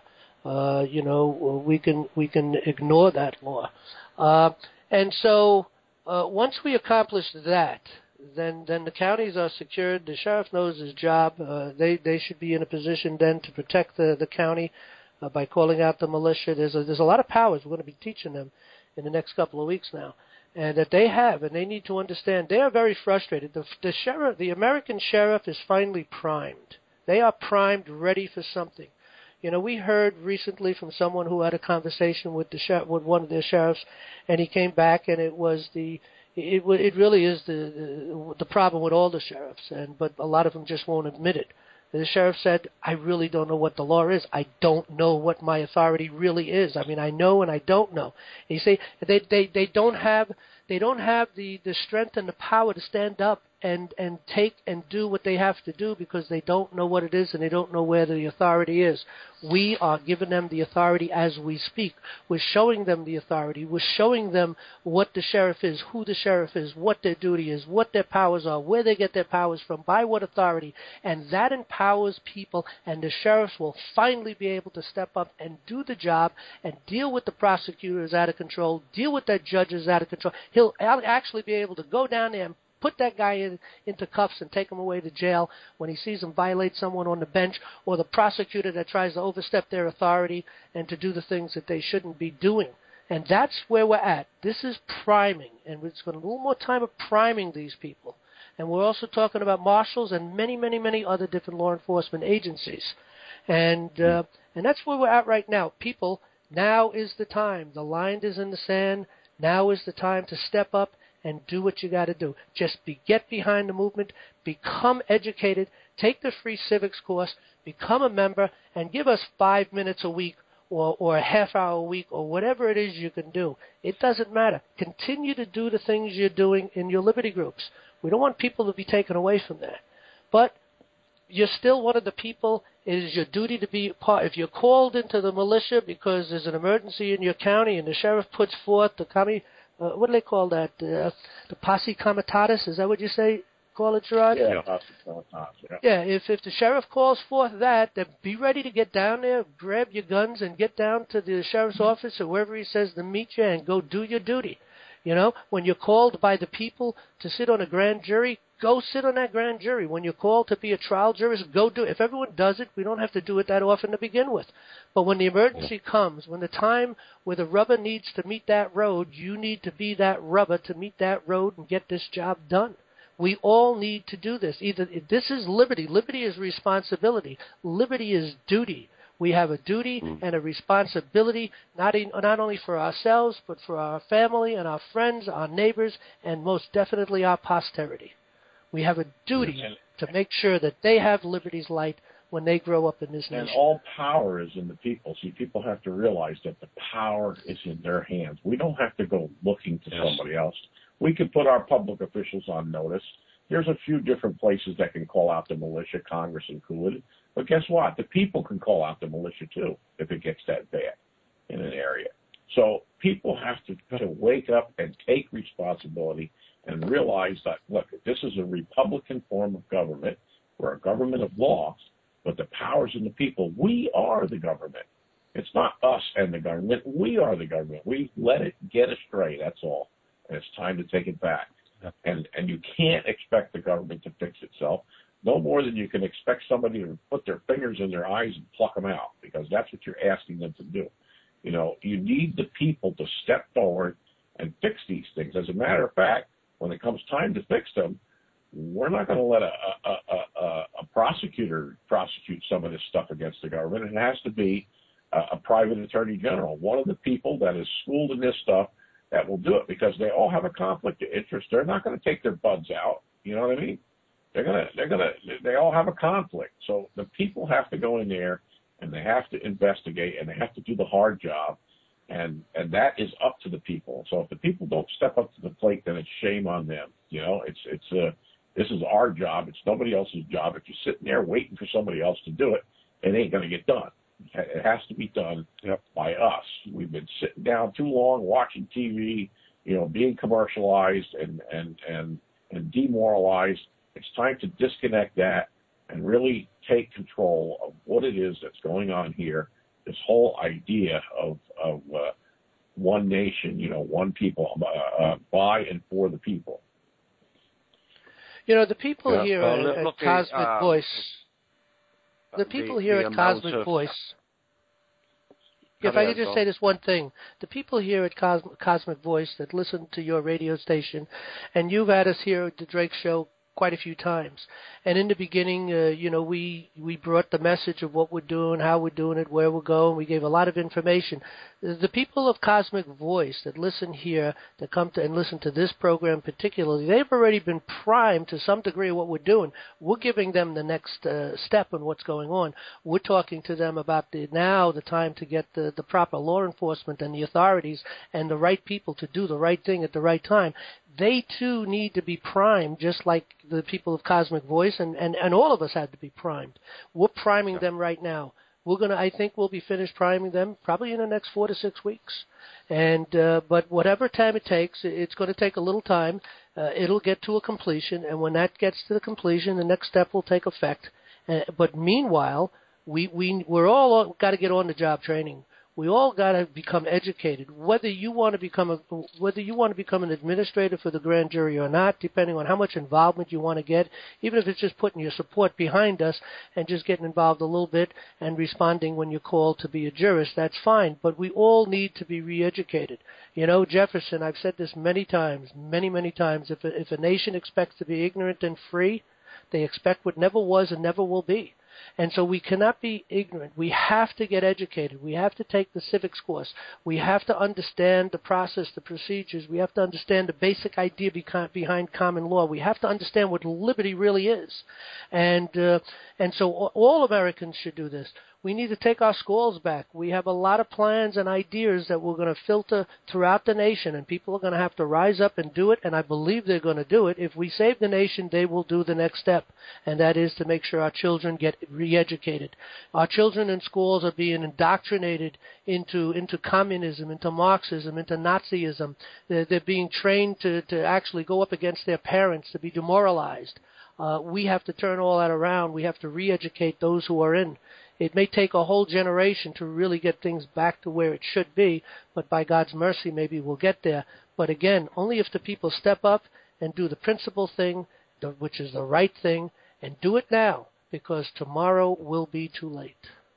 S3: We can ignore that law. And so once we accomplish that, then the counties are secured. The sheriff knows his job. They should be in a position then to protect the county by calling out the militia. There's a lot of powers we're going to be teaching them in the next couple of weeks now. And that they have, and they need to understand, they are very frustrated. The American sheriff is finally primed. They are primed, ready for something. We heard recently from someone who had a conversation with with one of their sheriffs, and he came back, and it really is the problem with all the sheriffs, but a lot of them just won't admit it. The sheriff said, I really don't know what the law is. I don't know what my authority really is. I mean, I know and I don't know. And you see, they don't have the strength and the power to stand up and take and do what they have to do because they don't know what it is and they don't know where the authority is. We are giving them the authority as we speak. We're showing them the authority. We're showing them what the sheriff is, who the sheriff is, what their duty is, what their powers are, where they get their powers from, by what authority. And that empowers people, and the sheriffs will finally be able to step up and do the job and deal with the prosecutors out of control, deal with their judges out of control. He'll actually be able to go down there and put that guy into cuffs and take him away to jail when he sees him violate someone on the bench, or the prosecutor that tries to overstep their authority and to do the things that they shouldn't be doing. And that's where we're at. This is priming, and it's going to be a little more time of priming these people. And we're also talking about marshals and many, many, many other different law enforcement agencies. And that's where we're at right now. People, now is the time. The line is in the sand. Now is the time to step up and do what you got to do. Just get behind the movement, become educated, take the free civics course, become a member, and give us 5 minutes a week or a half hour a week or whatever it is you can do. It doesn't matter. Continue to do the things you're doing in your liberty groups. We don't want people to be taken away from that. But you're still one of the people. It is your duty to be part. If you're called into the militia because there's an emergency in your county and the sheriff puts forth the county, what do they call that? The posse comitatus? Is that what you say? Call it, Gerard?
S4: Yeah, posse comitatus.
S3: Yeah. If the sheriff calls forth that, then be ready to get down there, grab your guns, and get down to the sheriff's office or wherever he says to meet you, and go do your duty. When you're called by the people to sit on a grand jury, go sit on that grand jury. When you're called to be a trial jurist, go do it. If everyone does it, we don't have to do it that often to begin with. But when the emergency comes, when the time where the rubber needs to meet that road, you need to be that rubber to meet that road and get this job done. We all need to do this. This is liberty. Liberty is responsibility. Liberty is duty. We have a duty and a responsibility, not only for ourselves, but for our family and our friends, our neighbors, and most definitely our posterity. We have a duty to make sure that they have liberty's light when they grow up in this
S4: And
S3: nation.
S4: all power is in the people. See, people have to realize that the power is in their hands. We don't have to go looking to somebody else. We can put our public officials on notice. There's a few different places that can call out the militia, Congress included. But guess what? The people can call out the militia too if it gets that bad in an area. So people have to wake up and take responsibility and realize that, look, this is a Republican form of government. We're a government of law, but the power's in the people. We are the government. It's not us and the government. We are the government. We let it get astray, that's all. And it's time to take it back. Yep. And you can't expect the government to fix itself, no more than you can expect somebody to put their fingers in their eyes and pluck them out, because that's what you're asking them to do. You know, you need the people to step forward and fix these things. As a matter of fact, when it comes time to fix them, we're not going to let a prosecutor prosecute some of this stuff against the government. It has to be a private attorney general, one of the people that is schooled in this stuff that will do it, because they all have a conflict of interest. They're not going to take their buds out. You know what I mean? They all have a conflict. So the people have to go in there and they have to investigate and they have to do the hard job. And that is up to the people. So if the people don't step up to the plate, then it's shame on them. You know, this is our job. It's nobody else's job. If you're sitting there waiting for somebody else to do it, it ain't going to get done. It has to be done by us. We've been sitting down too long watching TV, you know, being commercialized and demoralized. It's time to disconnect that and really take control of what it is that's going on here. This whole idea of one nation, you know, one people, by and for the people.
S3: You know, the people here at Cosmic Voice, the people here at Cosmic Voice, if I could just say this one thing, the people here at Cosmic Voice that listen to your radio station, and you've had us here at the Drake Show quite a few times. And in the beginning, you know, we brought the message of what we're doing, how we're doing it, where we're going. We gave a lot of information. The people of Cosmic Voice that listen here, that come to and listen to this program particularly, they've already been primed to some degree of what we're doing. We're giving them the next step in what's going on. We're talking to them about the time to get the proper law enforcement and the authorities and the right people to do the right thing at the right time. They, too, need to be primed, just like the people of Cosmic Voice, and all of us had to be primed. We're priming them right now. I think we'll be finished priming them probably in the next 4 to 6 weeks. And but whatever time it takes, it's going to take a little time. It'll get to a completion, and when that gets to the completion, the next step will take effect. But meanwhile, we're all got to get on the job training. We all got to become educated. Whether you want to become an administrator for the grand jury or not, depending on how much involvement you want to get, even if it's just putting your support behind us and just getting involved a little bit and responding when you're called to be a jurist, that's fine. But we all need to be re-educated. You know, Jefferson, I've said this many times, many times. If a nation expects to be ignorant and free, they expect what never was and never will be. And so we cannot be ignorant. We have to get educated. We have to take the civics course. We have to understand the process, the procedures. We have to understand the basic idea behind common law. We have to understand what liberty really is. And so all Americans should do this. We need to take our schools back. We have a lot of plans and ideas that we're going to filter throughout the nation, and people are going to have to rise up and do it, and I believe they're going to do it. If we save the nation, they will do the next step, and that is to make sure our children get re-educated. Our children in schools are being indoctrinated into communism, into Marxism, into Nazism. They're being trained to actually go up against their parents, to be demoralized. We have to turn all that around. We have to re-educate those who are in. It may take a whole generation to really get things back to where it should be, but by God's mercy, maybe we'll get there. But again, only if the people step up and do the principal thing, which is the right thing, and do it now, because tomorrow will be too late.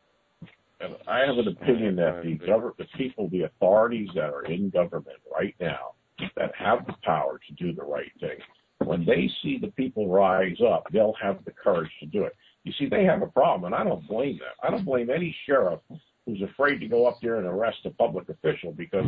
S4: And I have an opinion that the people, the authorities that are in government right now, that have the power to do the right thing, when they see the people rise up, they'll have the courage to do it. You see, they have a problem, and I don't blame them. I don't blame any sheriff who's afraid to go up there and arrest a public official, because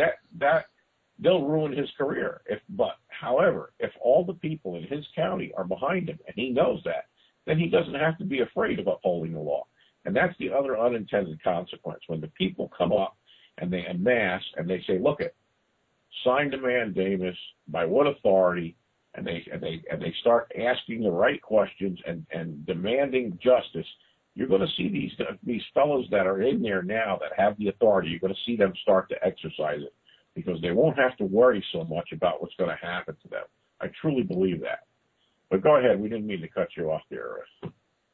S4: they'll ruin his career. However, if all the people in his county are behind him, and he knows that, then he doesn't have to be afraid of upholding the law. And that's the other unintended consequence. When the people come up and they amass and they say, look, signed a mandamus, by what authority, and they start asking the right questions and demanding justice, you're going to see these fellows that are in there now that have the authority, you're going to see them start to exercise it, because they won't have to worry so much about what's going to happen to them. I truly believe that. But go ahead. We didn't mean to cut you off there, Russ.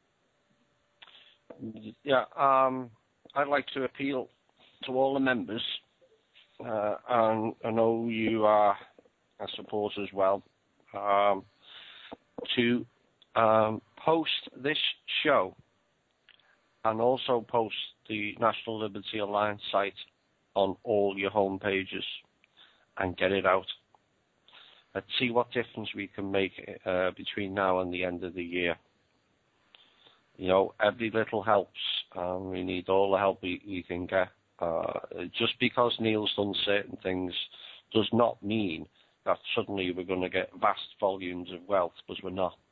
S2: Yeah, I'd like to appeal to all the members, and I know you are a supporter as well, to post this show and also post the National Liberty Alliance site on all your home pages and get it out. Let's see what difference we can make between now and the end of the year. You know, every little helps. We need all the help we can get. Just because Neil's done certain things does not mean that suddenly we're going to get vast volumes of wealth, because we're not.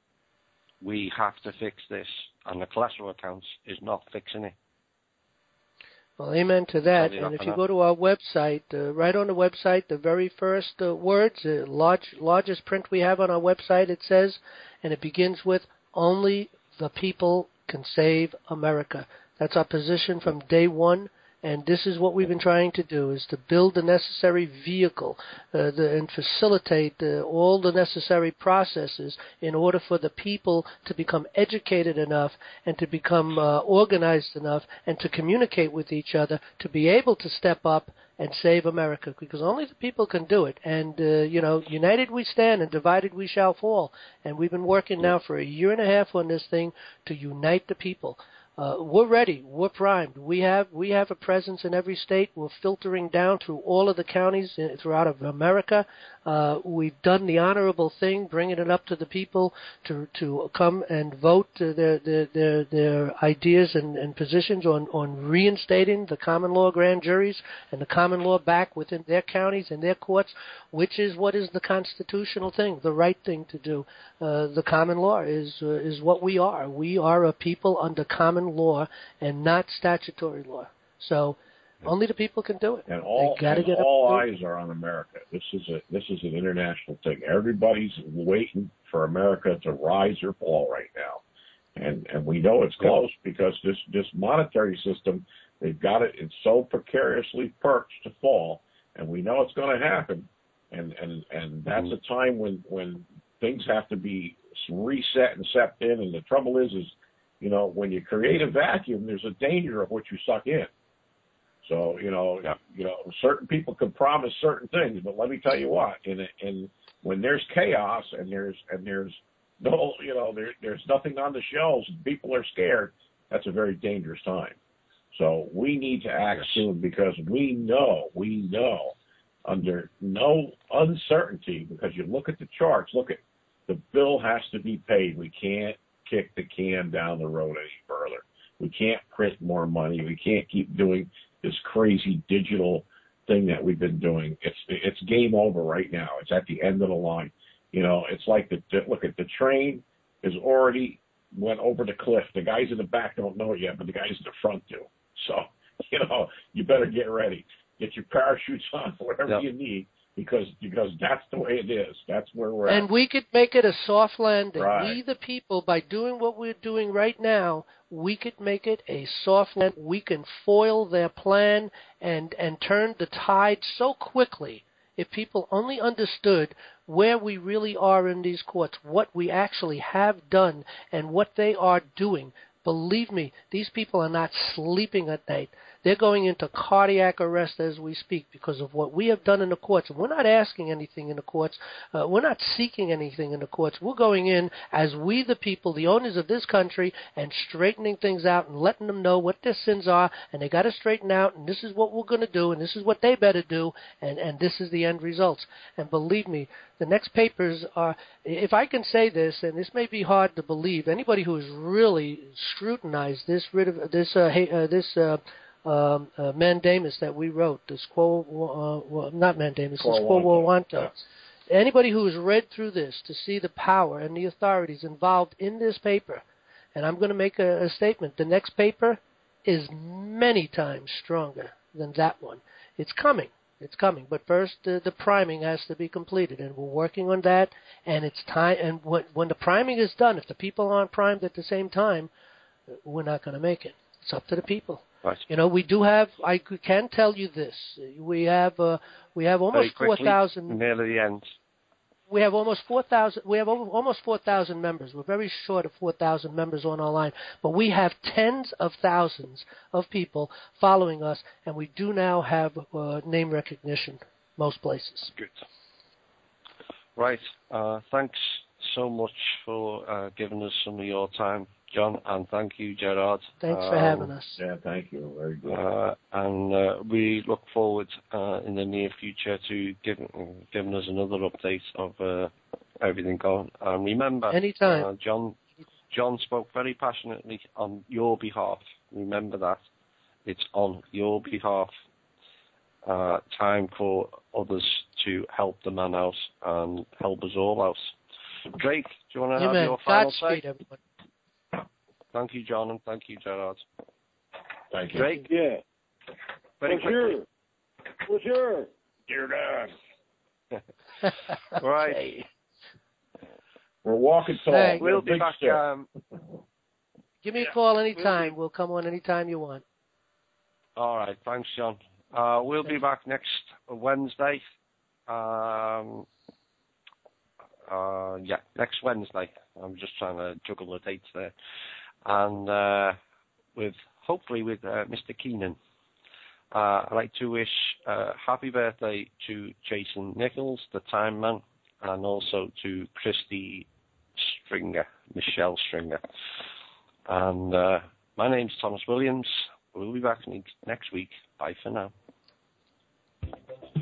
S2: We have to fix this, and the collateral accounts is not fixing it.
S3: Well, amen to that. And if you go to our website, right on the website, the very first words, largest print we have on our website, it says, and it begins with, only the people can save America. That's our position from day one, and this is what we've been trying to do, is to build the necessary vehicle and facilitate all the necessary processes in order for the people to become educated enough and to become organized enough and to communicate with each other, to be able to step up and save America, because only the people can do it. And, united we stand and divided we shall fall. And we've been working now for 1.5 years on this thing to unite the people. We're ready. We're primed. We have a presence in every state. We're filtering down through all of the counties throughout of America. We've done the honorable thing, bringing it up to the people to come and vote their ideas and positions on reinstating the common law grand juries and the common law back within their counties and their courts, which is what is the constitutional thing, the right thing to do. The common law is what we are. We are a people under common law and not statutory law. So only the people can do it.
S4: And all eyes are on America. This is an international thing. Everybody's waiting for America to rise or fall right now, and we know it's close because this monetary system, they've got it. It's so precariously perched to fall, and we know it's going to happen. And that's a time when things have to be reset and stepped in. And the trouble is when you create a vacuum, there's a danger of what you suck in. So, certain people can promise certain things, but let me tell you what, when there's chaos and there's no, there's nothing on the shelves and people are scared, that's a very dangerous time. So we need to act soon, because we know under no uncertainty, because you look at the charts, the bill has to be paid. We can't kick the can down the road any further. We can't print more money. We can't keep doing this crazy digital thing that we've been doing. It's game over right now. It's at the end of the line. It's like the train is already went over the cliff. The guys in the back don't know it yet, but the guys in the front do. So, you better get ready. Get your parachutes on, whatever you need, because that's the way it is. That's where we're at.
S3: And we could make it a soft landing.
S4: Right.
S3: We, the people, by doing what we're doing right now, we could make it a soft landing. We can foil their plan and turn the tide so quickly. If people only understood where we really are in these courts, what we actually have done, and what they are doing. Believe me, these people are not sleeping at night. They're going into cardiac arrest as we speak because of what we have done in the courts. We're not asking anything in the courts. We're not seeking anything in the courts. We're going in as we, the people, the owners of this country, and straightening things out and letting them know what their sins are, and they got to straighten out, and this is what we're going to do, and this is what they better do, and this is the end results. And believe me, the next papers are, if I can say this, and this may be hard to believe, anybody who has really scrutinized this mandamus that we wrote, this quo, not mandamus, this quo warranto. anybody who has read through this to see the power and the authorities involved in this paper, and I'm going to make a statement, the next paper is many times stronger than that one. It's coming. It's coming. But first, the priming has to be completed, and we're working on that, and it's time. And when the priming is done, if the people aren't primed at the same time, we're not going to make it. It's up to the people.
S2: Right.
S3: You know, we do have, I can tell you this, we have almost 4,000.
S2: Nearly the end.
S3: We have almost 4,000. We have almost 4,000 members. We're very short of 4,000 members on our line, but we have tens of thousands of people following us, and we do now have name recognition most places.
S2: Good. Right. Thanks so much for giving us some of your time, John, and thank you, Gerard.
S3: Thanks for having us.
S4: Yeah, thank you. Very good.
S2: And we look forward in the near future to giving us another update of everything going. And remember,
S3: anytime.
S2: John spoke very passionately on your behalf. Remember that. It's on your behalf. Time for others to help the man out and help us all out. Drake, do you want to have your final say?
S3: Everyone.
S2: Thank you, John, and thank you, Gerard.
S4: Thank you.
S2: Drake?
S5: Yeah.
S2: Very quickly.
S5: For sure.
S4: Dear Dad.
S2: Right.
S3: Okay.
S4: We're walking tall.
S3: Thanks.
S2: We'll be back.
S3: Give me a call anytime. We'll come on anytime you want.
S2: All right. Thanks, John. We'll be back next Wednesday. Next Wednesday. I'm just trying to juggle the dates there. And hopefully with Mr. Keenan. I'd like to wish happy birthday to Jason Nichols, the Time Man, and also to Christy Stringer, Michelle Stringer. And my name's Thomas Williams. We'll be back next week. Bye for now.